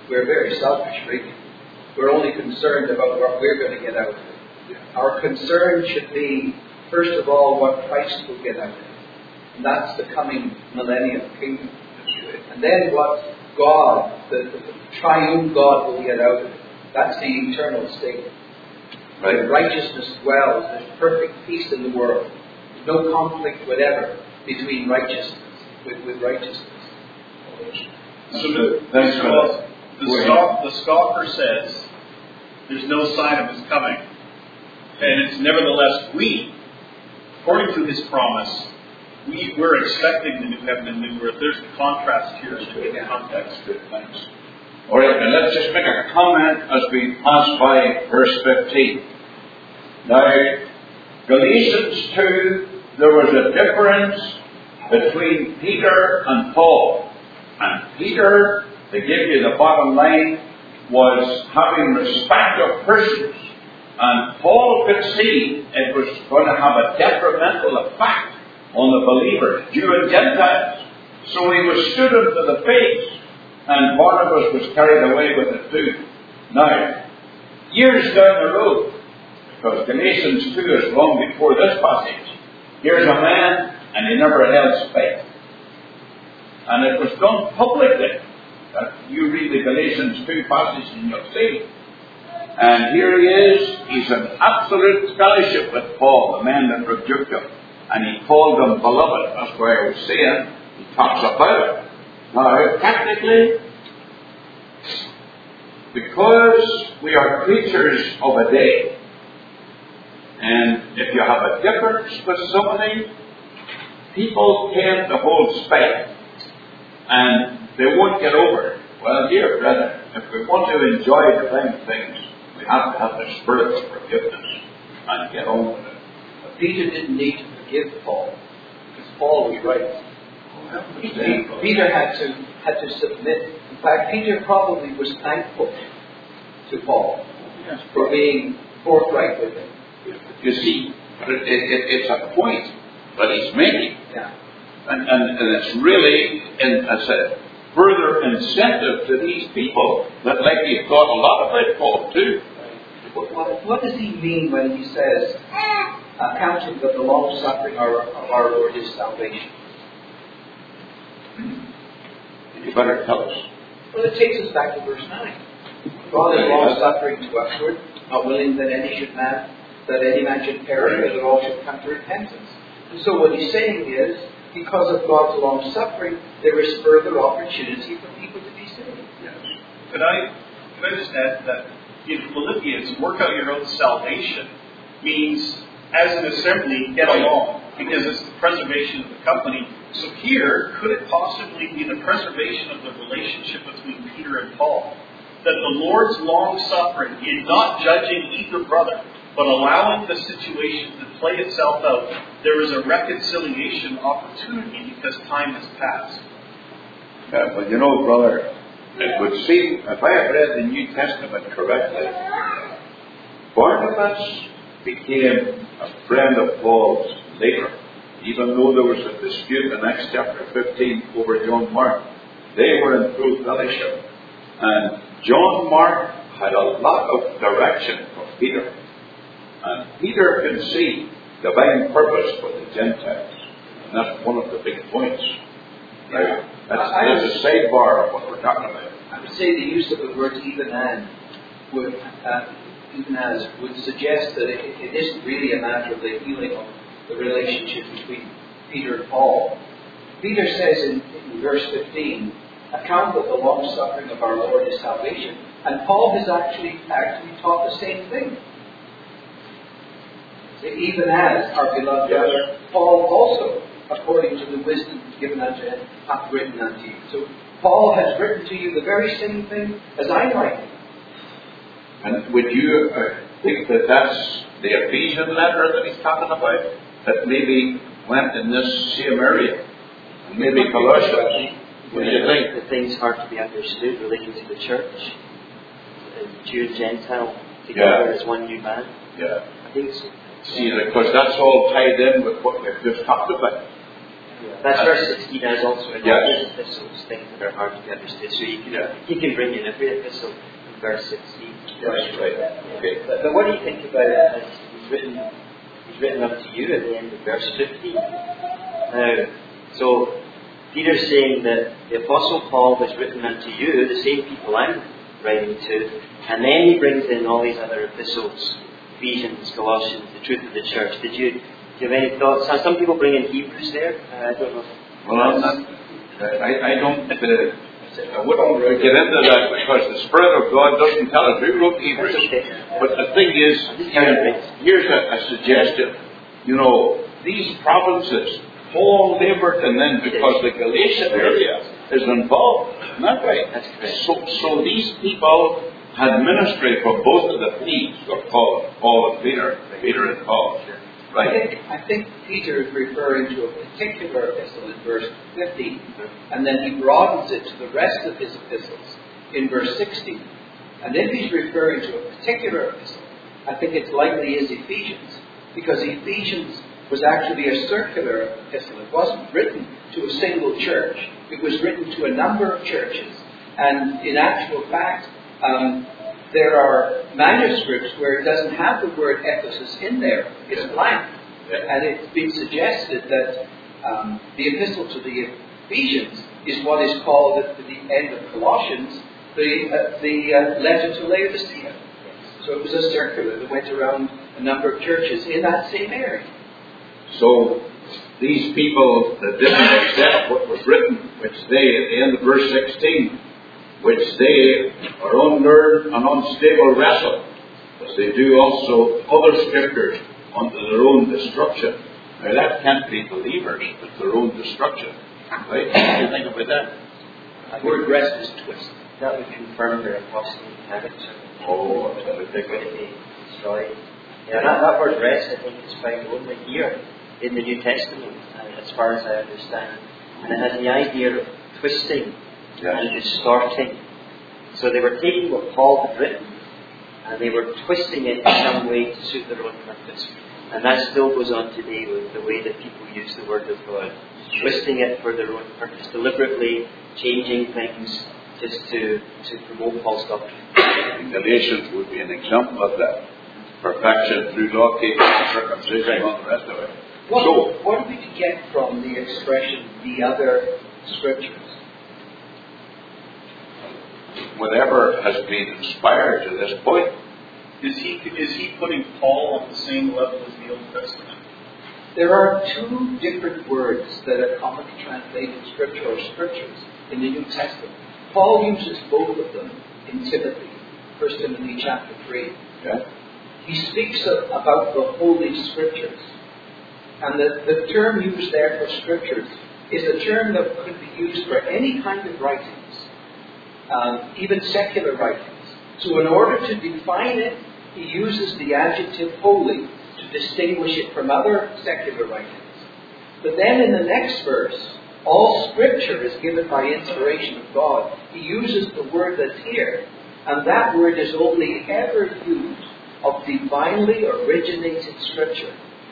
we're very selfish, really. We're only concerned about what we're going to get out of it. Our concern should be, first of all, what Christ will get out of it. And that's the coming millennium kingdom. And then what God, the, the triune God will get out of it. That's the eternal state. Where righteousness dwells, there's perfect peace in the world. No conflict whatever between righteousness, with, with righteousness. So the, the, scoff, the, scoff, the scoffer says, there's no sign of his coming. And it's nevertheless we, according to his promise, we, we're expecting the new heaven and new earth. There's the contrast here in the context. Thanks. All right, and let's just make a comment as we pass by verse fifteen. Now, Galatians two, there was a difference between Peter and Paul. And Peter, to give you the bottom line, was having respect of persons. And Paul could see it was going to have a detrimental effect on the believer, Jew and Gentiles. So he was stood unto the face, and Barnabas was carried away with it too. Now, years down the road, because Galatians two is long before this passage, here's a man, and he never held faith. And it was done publicly. That you read the Galatians two passage and you'll see. And here he is, he's in absolute fellowship with Paul, the man that rebuked him. And he called him beloved. That's why I was saying, he talks about it. Now, technically, because we are creatures of a day, and if you have a difference with somebody, people tend to hold spite, and they won't get over it. Well, dear brethren, if we want to enjoy divine things, we have to have the spirit of forgiveness and get on with it. But Peter didn't need to forgive Paul, because Paul was right. Peter, Peter had to had to submit. In fact, Peter probably was thankful to Paul for being forthright with him. You see, it, it, it, it's a point that he's making. Yeah. And, and, and it's really, in, as a further incentive to these people that like you've got a lot about Paul too. What, what, what does he mean when he says, accounting of the long suffering of our, of our Lord is salvation? You better tell us. Well, it takes us back to verse nine. God is long suffering to usward, not willing that any should man, that any man should perish, but that all should come to repentance. And so what he's saying is, because of God's long suffering, there is further opportunity for people to be saved. Yes. Could I, could I just add that in Philippians, work out your own salvation means, as an assembly, get along, because it's the preservation of the company. So here, could it possibly be the preservation of the relationship between Peter and Paul? That the Lord's long suffering in not judging either brother, but allowing the situation to play itself out, there is a reconciliation opportunity because time has passed. Yeah, but you know, brother, it would seem, if I have read the New Testament correctly, Barnabas became a friend of Paul's later, even though there was a dispute in Acts chapter fifteen over John Mark. They were in full fellowship. And John Mark had a lot of direction from Peter. And Peter can see divine purpose for the Gentiles. And that's one of the big points. Now, that's, that's a sidebar of what we're talking about. I would say the use of the word even and would, uh, even as would suggest that it, it isn't really a matter of the healing of the relationship between Peter and Paul. Peter says in, in verse fifteen, account of the long suffering of our Lord is salvation. And Paul has actually actually taught the same thing. Even as our beloved brother Paul also, according to the wisdom given unto him, hath written unto you. So Paul has written to you the very same thing as I write. And would you uh, think that that's the Ephesian letter that he's talking about? That maybe went in this same area? And maybe Colossians? What do you think? The things hard to be understood relating to the church. Jew and Gentile together Yeah. as one new man. Yeah. I think so. See, because that's all tied in with what we've just talked about. That's verse sixteen, as also in Yes. all his epistles, things that are hard to be understood. So you can, Yeah. you can bring in every epistle in verse sixteen. Yes, right. Okay. But, but what do you think about it as he's written, he's written unto you at the end of verse fifteen? Now, so Peter's saying that the Apostle Paul was written unto you, the same people I'm writing to, and then he brings in all these other epistles, Ephesians, Colossians, the truth of the church. Did you, do you have any thoughts? Some people bring in Hebrews there. Uh, I don't know. Well, I'm not, I, I don't, uh, I wouldn't get into that because the Spirit of God doesn't tell us. We wrote Hebrews. But the thing is, here's a, a suggestion. You know, these provinces, Paul labored, and then because the Galatian area is involved, isn't that right? That's correct. So, so these people had ministry for both of the thieves, or Paul, Paul and Peter, Peter and Paul. I Right? think, I think Peter is referring to a particular epistle in verse fifteen, and then he broadens it to the rest of his epistles in verse sixteen. And if he's referring to a particular epistle, I think it's likely is Ephesians, because Ephesians was actually a circular epistle. It wasn't written to a single church. It was written to a number of churches. And in actual fact, um, there are manuscripts where it doesn't have the word Ephesus in there. It's blank. Yeah. And it's been suggested that um, the epistle to the Ephesians is what is called at the end of Colossians the, uh, the uh, letter to Laodicea. So it was a circular that went around a number of churches in that same area. So these people that didn't accept what was written, which they, at the end of verse sixteen, which they are unlearned and unstable wrestle, as they do also other scriptures unto their own destruction. Now that can't be believers, but their own destruction. Right? What do you think about that? The word rest is twist. That would confirm their apostolic character. Oh, They're going to be destroyed. Yeah, that, that word rest, I think, is found only here in the New Testament, uh, as far as I understand. And it has the idea of twisting and distorting. So they were taking what Paul had written and they were twisting it in some way to suit their own purpose. And that still goes on today with the way that people use the Word of God. Twisting it for their own purpose, deliberately changing things just to, to promote false doctrine. And Galatians would be an example of that. Perfection through law keeping and circumcision and all the rest of it. What, So, what do we get from the expression, the other scriptures? whatever has been inspired to this point. Is he is he putting Paul on the same level as the Old Testament? There are two different words that are commonly translated scripture or scriptures in the New Testament. Paul uses both of them in Timothy, First Timothy chapter three. Yeah. He speaks of, about the Holy Scriptures. And the, the term used there for scriptures is a term that could be used for any kind of writings, um, even secular writings. So in order to define it, he uses the adjective holy to distinguish it from other secular writings. But then in the next verse, all scripture is given by inspiration of God. He uses the word that's here, and that word is only ever used of divinely originated scripture.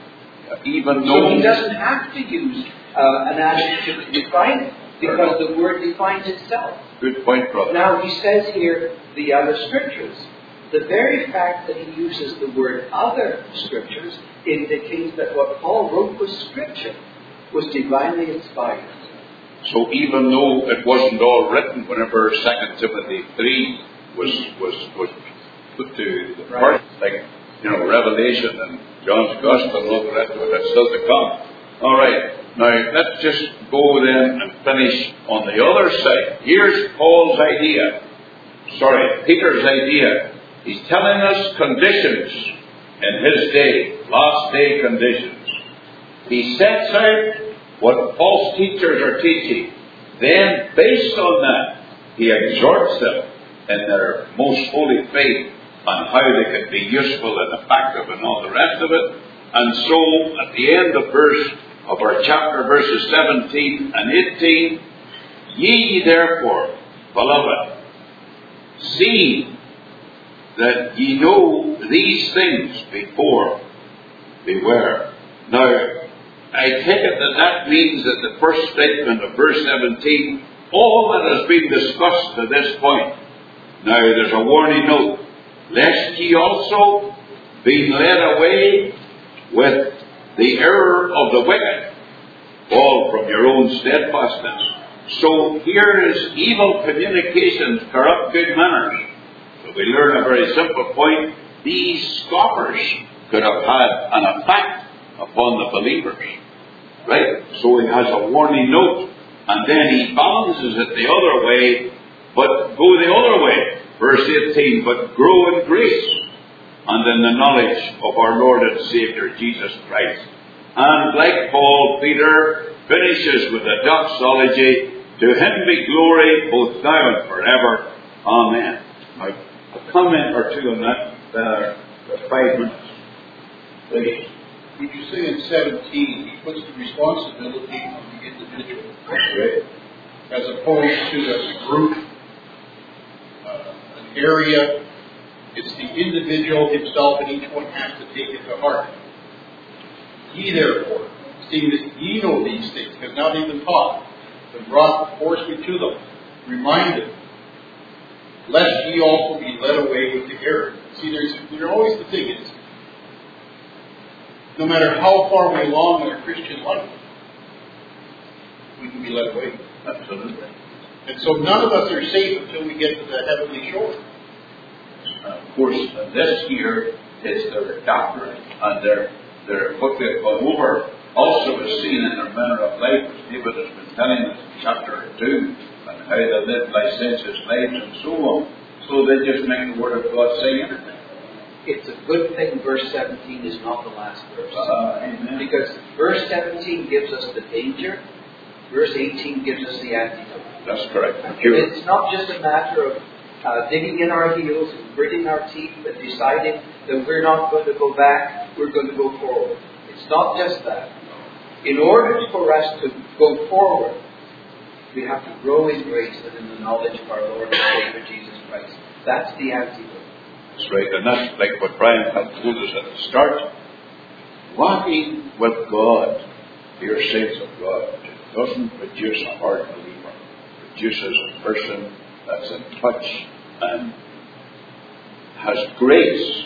Even So though he doesn't have to use uh, an adjective to define it, because the word defines itself. Good point, brother. Now he says here, the other scriptures. The very fact that he uses the word other scriptures indicates that what Paul wrote was scripture, was divinely inspired. So even though it wasn't all written whenever Second Timothy three was was was put to the Right. part, like you know Revelation and John's Gospel and all the rest of it, that's still to come. All right, now let's just go then and finish on the other side. Here's Paul's idea. Sorry, Peter's idea. He's telling us conditions in his day, last day conditions. He sets out what false teachers are teaching. Then, based on that, he exhorts them in their most holy faith on how they can be useful and effective and all the rest of it. And so, at the end of verse of our chapter, verses seventeen and eighteen, ye therefore, beloved, see that ye know these things before, beware. Now, I take it that that means that the first statement of verse seventeen, all that has been discussed to this point. Now there's a warning note. Lest ye also, being led away with the error of the wicked, fall from your own steadfastness. So here is evil communications corrupt good manners. So we learn a very simple point. These scoffers could have had an effect upon the believers. Right? So he has a warning note. And then he balances it the other way, but go the other way. Verse eighteen, but grow in grace and in the knowledge of our Lord and Saviour Jesus Christ. And like Paul, Peter finishes with a doxology, to him be glory both now and forever. Amen. Now, a comment or two on that, uh, for five minutes. Please. When you say in seventeen, he puts the responsibility on the individual. Right. As opposed to as a group, uh, an area. It's the individual himself, and each one has to take it to heart. Ye therefore, seeing that ye know these things, because now they've been taught, been brought forcefully to them, reminded, lest ye also be led away with the error. See, there's, there's always the thing is, no matter how far we're along in our Christian life, we can be led away. Absolutely. And so none of us are safe until we get to the heavenly shore. Uh, of course, uh, this here is their doctrine, and their, their what they've gone over also is seen in their manner of life, as David has been telling us in chapter two, and how they live licentious lives and so on. So they just make the Word of God say anything. It's a good thing verse seventeen is not the last verse. Uh, amen. Because verse seventeen gives us the danger, verse eighteen gives us the antidote. That's correct. It's not just a matter of uh, digging in our heels and gritting our teeth and deciding that we're not going to go back, we're going to go forward. It's not just that. In order for us to go forward, we have to grow in grace and in the knowledge of our Lord and Savior Jesus Christ. That's the antidote. That's right, and that's like what Brian had told us at the start. Walking with God, dear saints of God, it doesn't produce a hard believer. It produces a person that's in touch and has grace.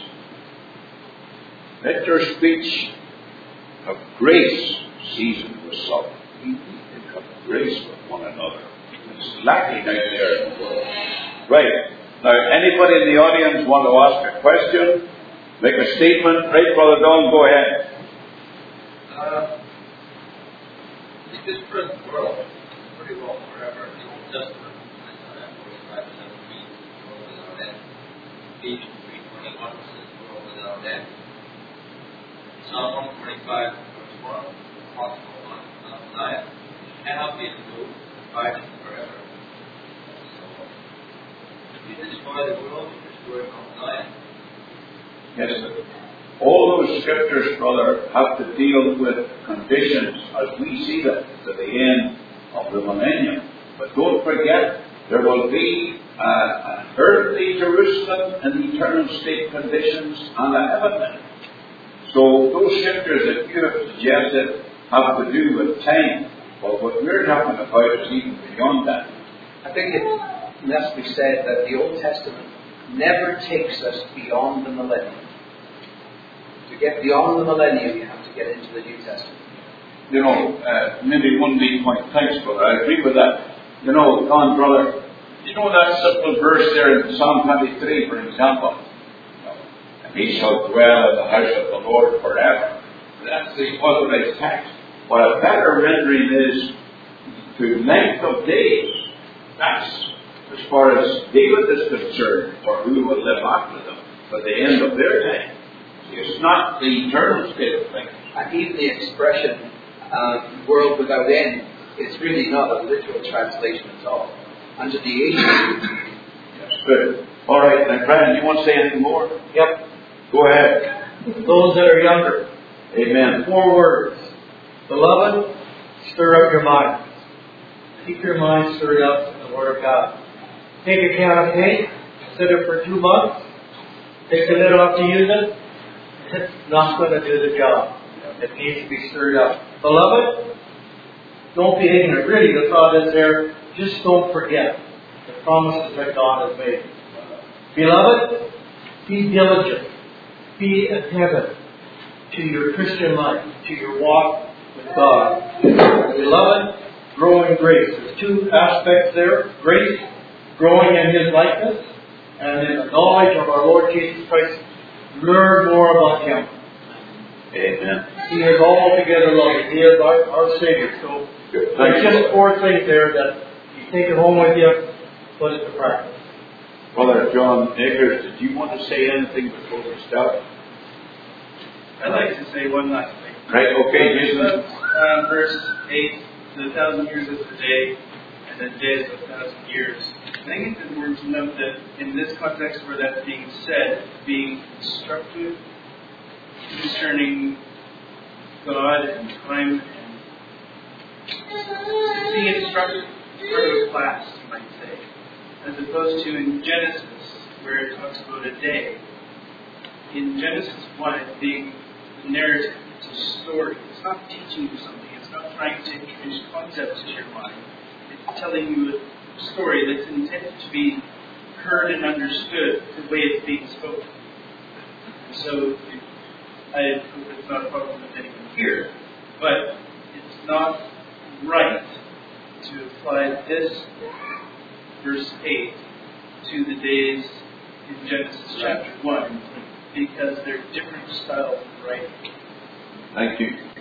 Let your speech have grace seasoned with salt. We need to have grace with one another. It's lacking out there in the world. Right. Now, anybody in the audience want to ask a question, make a statement? Right, Brother Don, go ahead. Uh, in this present world, pretty well forever in the Old Testament, Isaiah forty-five seventeen, world without end. Ephesians three twenty-one says, world without end. Psalm one twenty-five, verse one, possible on Mount Zion, cannot be removed, abiding forever. If you destroy the world, you destroy Mount Zion. Yes, sir. All those scriptures, brother, have to deal with conditions as we see them to the end of the millennium. But don't forget, there will be uh, an earthly Jerusalem and eternal state conditions and a heavenly. So those scriptures that you have suggested have to do with time. But what we're talking about is even beyond that. I think it must be said that the Old Testament never takes us beyond the millennium. To get beyond the millennium, you have to get into the New Testament. You know, uh, maybe one lead point. Thanks, brother. I agree with that. You know, Don, brother, you know that simple verse there in Psalm twenty-three, for example? And he shall dwell in the house of the Lord forever. That's the authorized text. What a better rendering is to length of days. That's as far as David is concerned, or who will live after them, by the end of their time. It's not the eternal state of things. And even the expression, uh, world without end, is really not a literal translation at all. Under the age. That's good. All right, then, Brian, you want to say anything more? Yep. Go ahead. Those that are younger. Amen. Four words. Beloved, stir up your minds. Keep your mind stirred up in the Word of God. Take a can of paint, sit it for two months, take the lid off to use it. It's not going to do the job. It needs to be stirred up. Beloved, don't be ignorant. Really, the thought is there, just don't forget the promises that God has made. Beloved, be diligent. Be attentive to your Christian life, to your walk with God. Beloved, grow in grace. There's two aspects there. Grace, growing in His likeness, and in the knowledge of our Lord Jesus Christ, learn more about Him. Amen. He is altogether loving. He is our, our Savior. So there's just four things there that you take it home with you, put it to practice. Brother John Akers, did you want to say anything before we start? I'd like to say one last thing. Right, okay, Jason. Uh, verse eight, the thousand years is a day, and a day is a thousand years. I think it's important to note that in this context where that's being said, being instructive concerning God and time, and it's being instructive part of a class, you might say, as opposed to in Genesis, where it talks about a day. In Genesis one, it's being the narrative, it's a story. It's not teaching you something. It's not trying to introduce concepts to your mind. It's telling you a story that's intended to be heard and understood the way it's being spoken. And so, I hope it's not a problem with anyone here, but it's not right to apply this verse eight to the days in Genesis chapter one, because they're different styles of writing. Thank you.